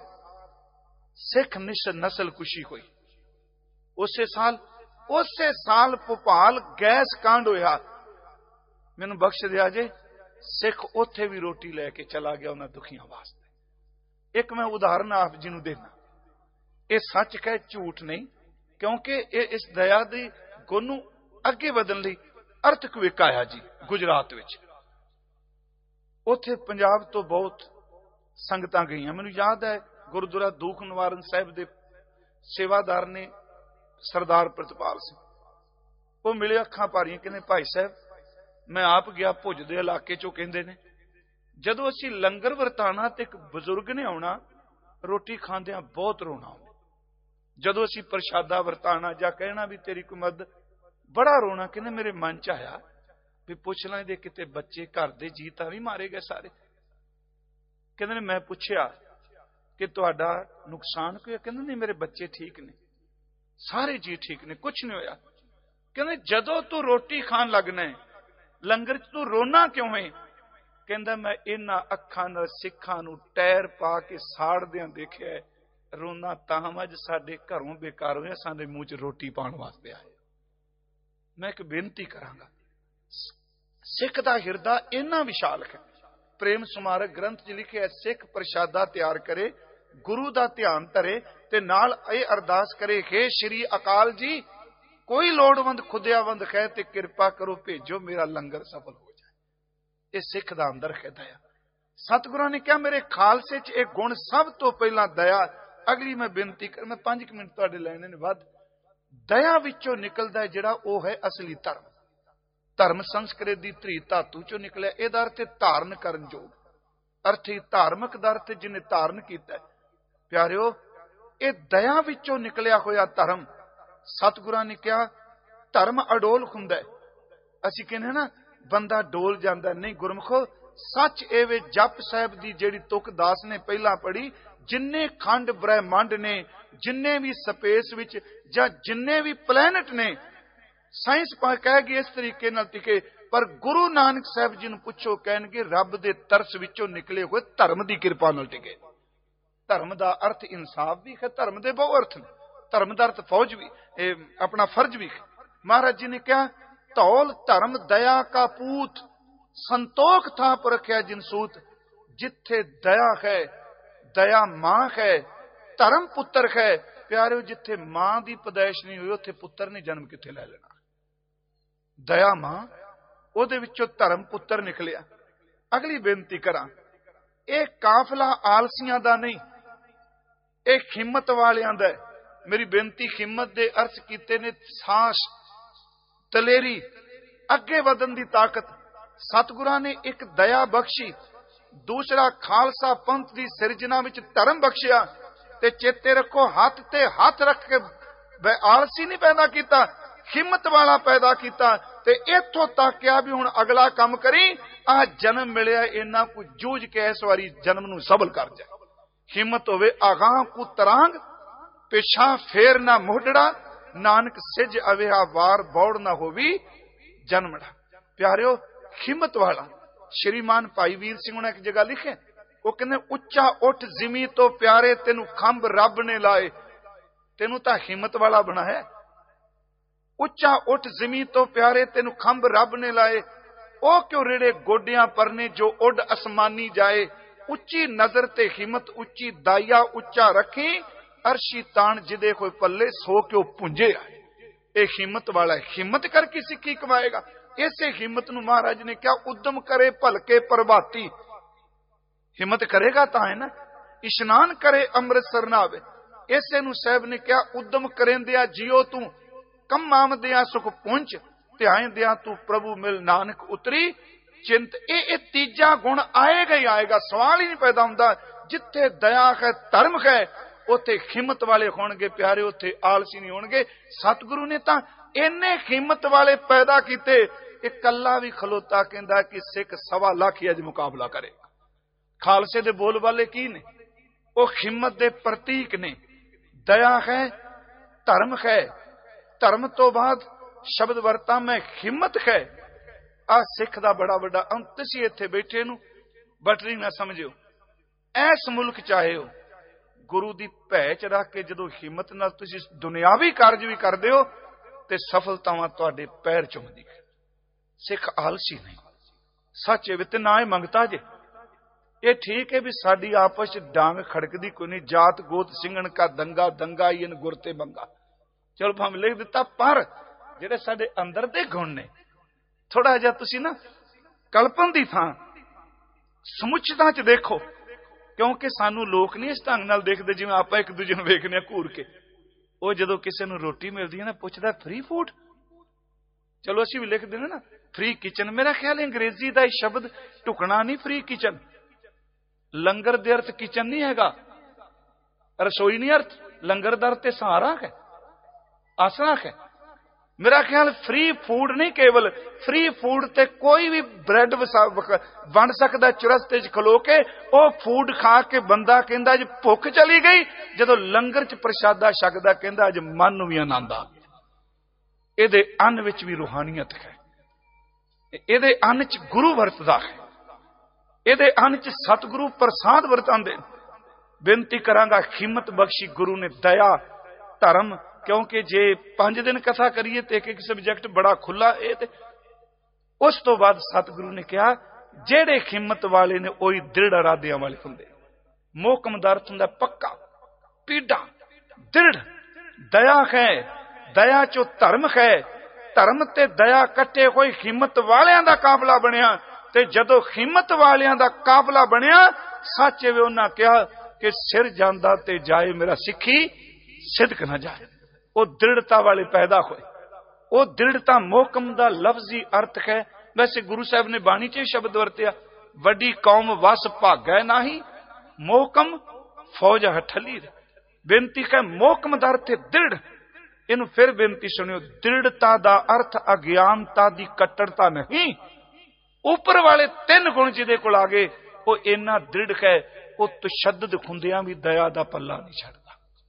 सिख निश नस्ल कुशी हुई। उसे साल उसे साल भोपाल गैस कांड होया। मैनू बख्श दिया जे, सिख उथे भी रोटी लैके चला गया उन्होंने दुखियां वास्ते। एक मैं उदाहरण आप जी नूं देना, ये सच कह झूठ नहीं, क्योंकि ये इस दया दी गुण नूं अगे वधन लई अर्थक्वेक आया जी गुजरात विच। उथे पंजाब तो बहुत संगतां गईयां। मैनूं याद है गुरुद्वारा दुख निवारण साहिब दे सेवादार ने सरदार प्रतपाल सिंह, वो मिले अखां भारियां, कहने भाई साहब मैं आप गया भुज दे इलाके चों, कहंदे ने जदों असीं लंगर वरताना ते एक बजुर्ग ने आउणा, रोटी खांदियां बहुत रोना आउंदा। जदों असीं प्रशादा वरताना जां कहना भी तेरी कोई मदद, बड़ा रोना। कहने मेरे मन च आया भी पुछ ਲਾਂ दे किते बच्चे घर दे जी तां नहीं मारे गए सारे। कहंदे ने मैं पुछया कि तुहाडा नुकसान कोई? कहंदे नहीं मेरे बच्चे ठीक ने, सारे जी ठीक ने, कुछ नहीं होया। कहंदे जदों तू रोटी खान लगना है लंगर च तू रोना क्यों है? कहंदा मैं इन्हां अखां नाल सिखां नूं टैर पा के साड़दियां देखिया, रोना तां अज साडे घरों बेकार होया, साडे मूंह च रोटी पाउण वास्ते आए। मैं एक बेनती करांगा, सिख दा हिरदा इन्ना विशाल है। प्रेम सुमारक ग्रंथ च लिखिया सिख प्रशादा तैयार करे, गुरु दा ध्यान धरे ते नाल ये अरदास करे, हे श्री अकाल जी कोई लोड़वंद खुदियावंद है ते किरपा करो भेजो मेरा लंगर सफल हो जाए। ये सिख दा अंदर है दया। सतगुरां ने कहा मेरे खालसे च एक गुण सब तो पहला दया। अगली मैं बेनती कर, मैं पांच मिनट तुहाडे लैणे ने वध। दया विचों निकलदा है जिहड़ा ओ है असली धर्म। धर्म संस्कृत दी त्री धातु चों निकलिया। इहदा अर्थ है धारण करन जोग, अर्थ ही धार्मिक दा अर्थ जिन्हें धारण कीता। प्यारिओ ये दया विचों निकलिया होया धर्म। सतगुरां ने कहा धर्म अडोल हुंदा है। असीं कहने ना बंदा डोल जांदा, नहीं गुरमुखो सच एवे जप साहिब दी जेड़ी तुक दास ने पहला पढ़ी, जिन्ने खंड ब्रह्मंड ने, जिन्ने भी स्पेस विच जां जिन्ने भी प्लैनेट ने, साइंस कहेगी इस तरीके नाल टिके, पर गुरु नानक साहब जी नूं पुछो कहणगे रब दे तरस विचों निकले हुए धर्म दी किरपा नाल टिके। धर्म दा अर्थ इंसाफ भी है, धर्म दे बहु अर्थ ने। धर्म दा अर्थ फौज भी, अपना फर्ज भी। महाराज जी ने कहा धौल धर्म दया का पूत, संतोख था पर रखिया जिनसूत। जिथे दया है, दया मां है, धर्म पुत्र है। प्यारे जिथे मां दी पैदाइश नहीं हुई उथे पुत्र ने जन्म किथे ले लेना। दया मां, ओदे विचों धर्म पुत्र निकलिया। अगली बेनती करा, यह काफला आलसियां दा नहीं, यह हिम्मत वालियां दा है। मेरी बेनती हिम्मत दे अर्थ कीते ने साहस, दलेरी, अगे वधन दी ताकत। सतगुरां ने एक दया बख्शी, दूसरा खालसा पंथ दी सिरजना विच धर्म बख्शिया। ते चेते रखो हाथ ते हाथ रख के आलसी नहीं पैदा कीता, हिम्मत वाला पैदा किया। ते इथों तक क्या भी हुण अगला काम करी, आ जन्म मिलिया इन्ना को जूझ के इस वारी जन्म नूं सबल कर जाए। हिम्मत होवे आगां को तरांग, पिछा फेर ना मोहडड़ा, नानक सिज अवेहा वार बौड़ ना होवी जन्मड़ा। प्यारिओ हिम्मत वाला श्रीमान भाई वीर सिंह ने एक जगह लिखे, वो कहने उच्चा उठ जिमी तो प्यारे तेनू खंभ रब ने लाए। तेनू तां हिम्मत वाला बना है। उच्चा उठ जिमी तो प्यारे तेनू खंभ रब ने लाए। ओ क्यों रेड़े गोडियां परने जो उड आसमानी जाए। उच्ची नजर ते हिम्मत उच्ची दाइया उच्चा रखी, अर्शी तान जिदे कोई पल्ले सो क्यों पुंजे आए। ये हिम्मत वाला है, हिम्मत करके सिक्खी कमाएगा। इसे हिम्मत नूं महाराज ने क्या उद्यम करे भलके प्रभाती। हिम्मत करेगा ता है ना, इशनान करे अमृतसर नावे। इसे नूं साहब ने क्या उद्यम करेंदिया जियो तू, कम आमदिया सुख पुंच, ध्यानदिया तू प्रभु मिल नानक उतरी चिंत। ए, ए तीजा गुण आएगा ही आएगा, सवाल ही नहीं पैदा हुंदा। जिथे दया है धर्म है उथे हिम्मत वाले होणगे प्यारे, उथे आलसी नहीं होणगे। सतगुरु ने तां इन्ने हिम्मत वाले पैदा कीते, एक कल्ला भी खलोता कहंदा कि सिख सवा लाख ही अज मुकाबला करे। खालसे दे बोल वाले की ने, वो हिम्मत दे प्रतीक ने। दया है, धर्म है, धर्म तो बाद शब्द वरता में हिम्मत है। आ सिख दा बड़ा बड़ा अंत सी। इत्थे बैठे नूं बटरी ना समझियो। ऐस मुल्क चाहे हो गुरु की भै च रख के जदों हिम्मत नाल तुसीं दुनियावी कारज भी करदे हो ते सफलतावां तुहाडे पैर चुमदी है। सिख आलसी नहीं, सच है ते ना ही मंगता जे। ये ठीक है भी साडी आपस डांग खड़कदी कोई नहीं, जात गोत सिंघण का दंगा दंगा इन गुरते बंगा, चलो भावें लिख दिता। पर जेडे साडे अंदर दे गुण ने थोड़ा जिहा तुसीं ना कल्पन दी थां समुचता च देखो, क्योंकि सानू लोक नहीं इस ढंग नाल देखदे जिवें आपां एक दूजे नूं वेखने घूर के। वो जदों किसी नूं रोटी मिलदी है ना पुछदा फ्री फूड, चलो असीं भी लिख दिंदे ना फ्री किचन। मेरा ख्याल अंग्रेजी का शब्द टुकना नहीं, फ्री किचन। लंगर दे अर्थ किचन नहीं हैगा, रसोई नहीं अर्थ, लंगर दा अर्थ सहारा है, आसरा है। मेरा ख्याल फ्री फूड नहीं, केवल फ्री फूड ते कोई भी ब्रेड बन सकता चुरस्ते च खलो के, वो फूड खा के बंदा कहंदा अज भुख चली गई, जदों लंगर च प्रशादा छकदा कहंदा अज मन नूं भी आनंद आ गया। इहदे अन्न विच भी रूहानियत है, इहदे अन्न च गुरु वरतदा है, इहदे अन्न च सतगुरु प्रसाद वरतांदे। बेनती करांगा हिम्मत बख्शी गुरु ने दया धर्म, क्योंकि जे पांच दिन कथा करिए तो एक एक सबजैक्ट बड़ा खुला है। उस तो बाद सतगुरु ने कहा जेड़े हिम्मत वाले ने वही दृढ़ इरादियां वाले हुंदे। मोहकम दा अर्थ हुंदा पक्का, पीढ़ा, दृढ़। दया है, दया चो धर्म है, धर्म ते दया कट्टे कोई हिम्मत वालियां दा काफला बनिया। ते जदों हिम्मत वालियां दा काफला बनिया, सच वे उन्हां कहा कि सिर जांदा ते जाए मेरा सिक्खी सिदक ना जाए। वो दृढ़ता वाले पैदा होए। वो दृढ़ता मोहकम दा लफ्जी अर्थ है। वैसे गुरु साहब ने बाणी च शब्द वरतिया, वड्डी कौम वस भागै नाही, मोहकम फौज हठली। बेनती है मोहकम दा अर्थ दृढ़। इनू फिर बेनती सुनियो, दृढ़ता दा अर्थ अज्ञानता दी कट्टरता नहीं। ऊपर वाले तीन गुण जिहदे कोल आ गए वो इन्ना दृढ़ है, वो तशद्दद खुंदियां भी दया दा पल्ला नहीं छड्डदा,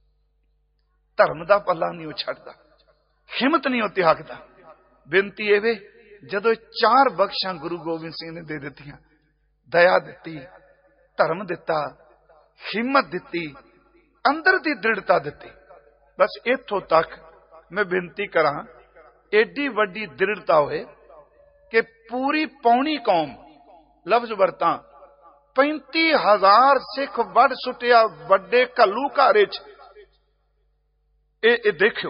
धर्म दा पल्ला नहीं छड्डदा, हिम्मत नहीं त्यागदा। बेनती एवे जदों चार बख्शां गुरु गोबिंद सिंह ने दे दित्तियां, दया दित्ती, धर्म दिता, हिम्मत दित्ती, अंदर दी दृढ़ता दित्ती। बस इत्थों तक मैं बेनती करां एडी वड्डी दृढ़ता होए कि पूरी पौनी कौम लफ्ज वरता पैंती हजार सिख वड सुटिया वड्डे घल्लू घर च। ए देखियो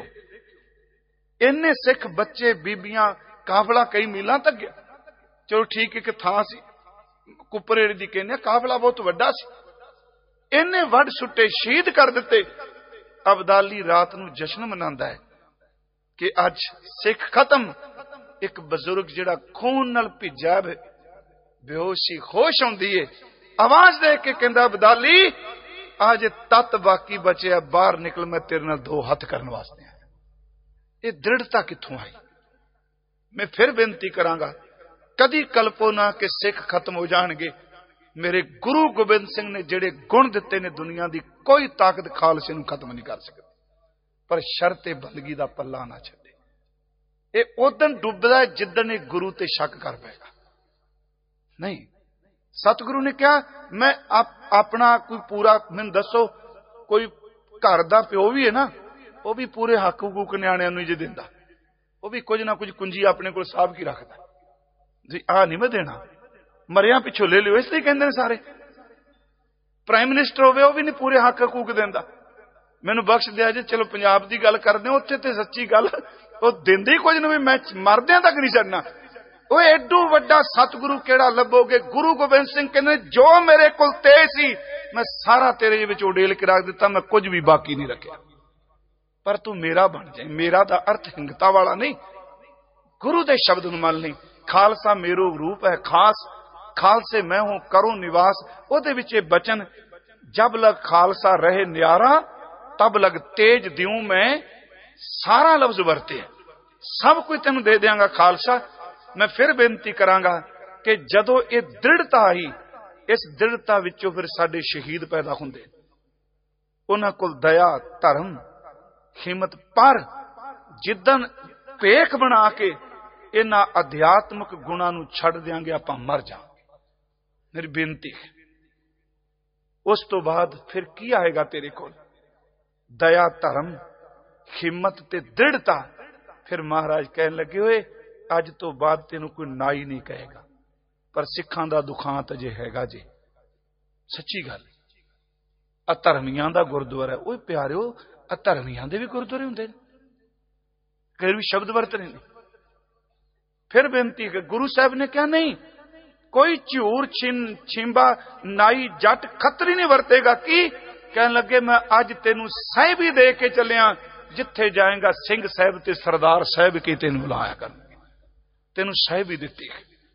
इन्ने सिख बच्चे बीबियां काफला कई मीलों तक गया। चलो ठीक है कि थां सी कुपरेड़ी दी कहने काफला बहुत वड्डा सी, इन्ने वड सुट्टे शहीद कर दिते। अबदाली रात नूं जश्न मनांदा है कि अज सिख खत्म। एक बजुर्ग जिहड़ा खून नाल भिजा बेहोशी होश आउंदी है, आवाज दे के कहंदा अबदाली आज तत बाकी बचे, बाहर निकल, मैं तेरे नाल दो हथ करने वास्ते आया। ये दृढ़ता कित्थों आई? मैं फिर बेनती करांगा, कदी कल्पो ना कि सिख खत्म हो जाणगे। मेरे गुरु गोबिंद सिंह ने जिहड़े गुण दिते ने दुनिया दी कोई ताकत खालसे नूं खत्म नहीं कर सकती, पर शर्ते बंदगी दा पल्ला ना छड्डे। ये उदन डुबदा है जिदन ये गुरु ते शक कर पेगा। नहीं, सतगुरु ने कहा मैं आप, अपना कोई पूरा मैनूं दसो, कोई घर दा प्यो भी है ना, वो भी पूरे हक हुकूक न्याणिਆਂ ਨੂੰ जे दिंदा, वो भी कुछ ना कुछ कुंजी अपने को साहब की रखता जी, आ नहीं मैं देना, मरिया पिछों ले लियो। इसलिए कहते हैं सारे प्राइम मिनिस्टर होवे वो भी नहीं पूरे हक हकूक देंदा। मैनू बख्श दिया जे, चलो पंजाब की गल करदे उत्थे ते सच्ची गल वो देंदे ही कुछ नहीं, मैं मरदियां तक नहीं छड्डना। वो एडू वड्डा सतगुरु केड़ा लभोगे? गुरु गोबिंद सिंह कहने जो मेरे कोल ते सी मैं सारा तेरे विच उडेल के रख दिता, मैं कुछ भी बाकी नहीं रखिया, पर तू मेरा बन जाए। मेरा दा अर्थ हिंगता वाला नहीं, गुरु दे शब्द नूं मान नहीं। खालसा मेरो रूप है खास, खालसे मैं हूं करूं निवास। ओदे विच बचन जब लग खालसा रहे न्यारा, तब लग तेज दिऊं मैं सारा लफ्ज वरते, सब कुछ तेन दे देंगा खालसा। मैं फिर बेनती करांगा कि जदों ये दृढ़ता आई, इस दृढ़ता विचों फिर साडे शहीद पैदा हुंदे। उन्हां कोल दया धर्म हिम्मत, पर जिदन भेख बना के इन्हां अध्यात्मक गुणां नूं छड्ड देंगे आपां मर जावांगे। मेरी बेनती है। उस तो बाद फिर की आएगा तेरे को? दया, धर्म, हिम्मत ते दृढ़ता। फिर महाराज कहन लगे, होए अज तो बाद तेनों कोई नाई नहीं कहेगा, पर सिखां दा दुखांत अजे हैगा जे। सच्ची गल। अधर्मियां दा गुरुद्वारा है। ओए प्यारिओ, अधर्मियां दे भी गुरुद्वारे हुंदे ने, कई भी शब्द वरतने ने। फिर बेनती कि गुरु साहब ने क्या नहीं, कोई झूर छिन छिंबा नाई जट खतरी नहीं वरतेगा। की कहन लगे, मैं अज तेनू साहिबी दे के चलिया, जिथे जाएगा सिंह साहब ते सरदार साहब की तेन बुलाया कर, तेन साहिबी दिती।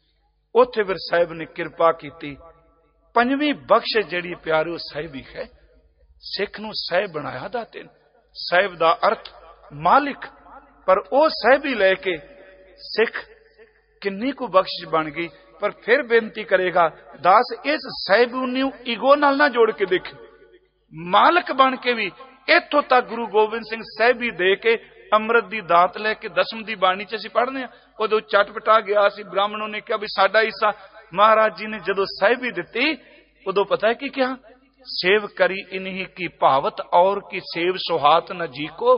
उथे फिर साहब ने कृपा की। पंजवीं बख्श जिहड़ी प्यारे साहिबी है, सिख नूं साहिब बनाया दाते ने। साहिब दा अर्थ मालिक, पर वह साहिबी लैके सिख किन्नी को बख्शिश बन गई। पर फिर बेनती करेगा, दास इस साहिब नूं ईगो नाल ना जोड़ के देखे, मालिक बन के भी इथों तक गुरु गोबिंद सिंह साहिबी दे के अमृत दी दात लैके दसम दी बाणी च असीं पढ़ने उदों चटपटा गया सी। ब्राह्मणों ने कहा भी साडा हिस्सा। महाराज जी ने जदों साहिबी दिती उदों पता है कि क्या, सेव करी इन्हीं की भावत और की सेव सुहात न जी को,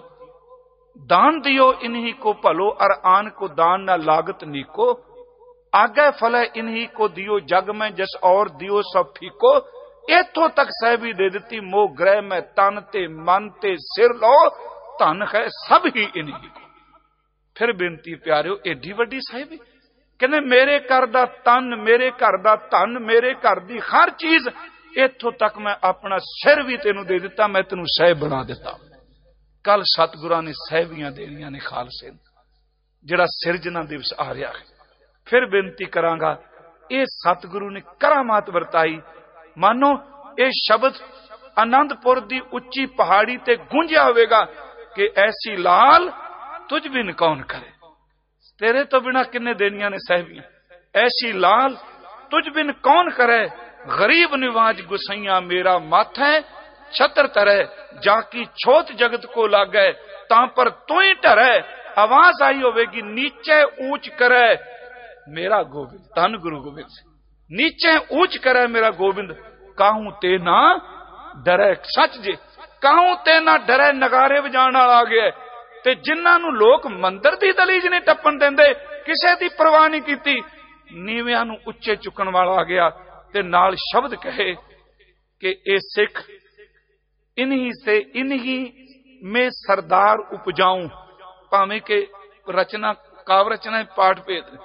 दान दियो इन्हीं को भलो और आन को दान न लागत नीको, आगे फल इन्हीं को दियो जग में जस और दियो सब फीको। इथों तक साहिबी दे दी, मोह ग्रह में तन ते मन ते सिर लो, धन है सब ही इन्हीं को। फिर बेनती प्यारिओ, एडी वड्डी साहिबी, कहने मेरे घर दा तन, मेरे घर दा धन, मेरे घर दी हर चीज, इथों तक मैं अपना सिर भी तेनू दे दिता, मैं तेनू साहिब बना दिता। कल सतगुरां ने साहिबियां देनियां ने खालसे, जिहड़ा सिरजना दिवस आ रहा है। फिर बेनती करांगा, ये सतगुरु ने करामात वरताई। मानो ये शब्द आनंदपुर दी उच्ची पहाड़ी ते गूंजिया होवेगा कि ऐसी लाल तुझ बिन कौन करे, तेरे तो बिना किन्ने देनियां ने साहिबियां। ऐसी लाल तुझ बिन कौन करे, गरीब निवाज गुसैया मेरा माथे, छत्र तरह जाकी छोट जगत को लागै, तां पर तू ही डरे। आवाज आई होवेगी, नीचे ऊंच करे मेरा गोविंद, धन गुरु गोबिंद सिंह, नीचे ऊंच करे मेरा गोविंद, काहू ते ना डरे। सच जे काहू ते ना डरे, नगारे वजाण वाला आ गया। ते जिन्हां नूं लोक मंदिर दी दलीज नहीं टप्पण देंदे, किसे दी परवाह नहीं कीती, नीवियां नूं उच्चे चुकण वाला आ गया। ते नाल शब्द कहे कि ए सिख, इन्हीं से इन्हीं में सरदार उपजाऊं। भावें के रचना काव्य रचना पाठ भेद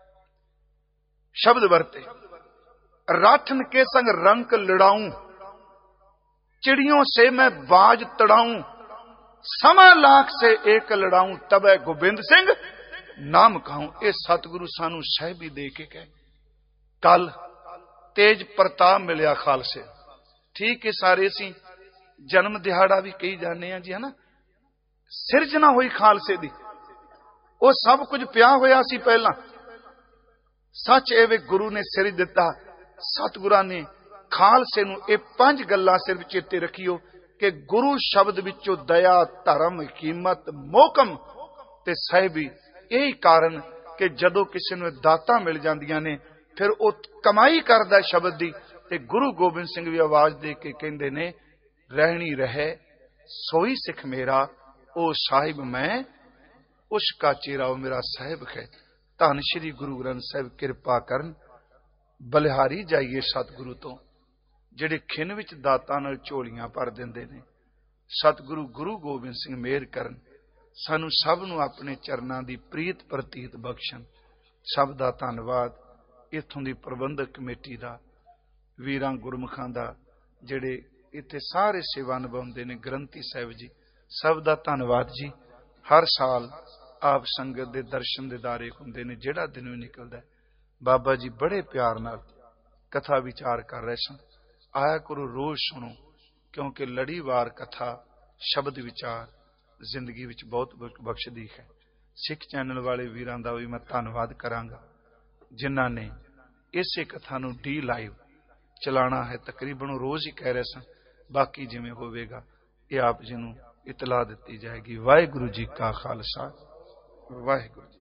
शब्द वरते, राठन के संग रंक लड़ाऊं, चिड़ियों से मैं बाज तड़ाऊं, समा लाख से एक लड़ाऊं, तबे गोबिंद सिंह नाम कहूं। ये सतगुरु सानू साहिबी दे के कहे। कल तेज प्रताप मिलिया खालसे, ठीक है सारे सी जन्म दिहाड़ा भी कही जाने हैं जी, है ना। सिरजना हुई खालसे दी, वो सब कुछ पिया होया सी पहला। सच एवे गुरु ने सिर दिता। सतगुरां ने खालसे नूं ये पंज गल्लां सिर चेते रखियो कि गुरु शब्द विचों दया, धर्म, कीमत, मोहकम ते साहिबी। यही कारण कि जदों किसी नूं दातां मिल जांदियां ने, फिर वो कमाई करदा शब्द दी। ते गुरु गोबिंद सिंह भी आवाज दे के कहंदे ने, रहनी रहे सोई सिख मेरा, ओ साहिब मैं उसका चेहरा, वो मेरा साहिब है। धन श्री गुरु ग्रंथ साहिब कृपा करन, बलिहारी जाइए सतगुरु तो, जिहड़े खिन विच दातां नाल झोलियां भर दिंदे ने। सतगुरु गुरु गोबिंद सिंह मेहर करन, सानू सब नू अपने चरनां दी प्रीत प्रतीत बख्शण। सब दा धन्नवाद इत्थों दी प्रबंधक कमेटी दा, वीरां गुरमुखां दा, जिहड़े इत्थे सारे सेवा निभाउंदे ने, ग्रंथी साहिब जी, सब दा धन्नवाद जी। हर साल आप संगत दे दर्शन दीदारे हुंदे ने, जिहड़ा दिन भी निकलदा है बाबा जी बड़े प्यार नाल कथा विचार कर रहे सन। आया करो रोज सुनो, क्योंकि लड़ीवार कथा शब्द विचार जिंदगी विच बहुत बख्शदी है। सिख चैनल वाले वीरां दा भी मैं धन्नवाद करांगा, जिन्हां ने इसे कथा नूं डी लाइव चलाना है। तकरीबन रोज ही कह रहे सन, बाकी जिवें होवेगा ये आप जी नूं इतला दित्ती जाएगी। वाहिगुरू जी का खालसा, वाहिगुरू।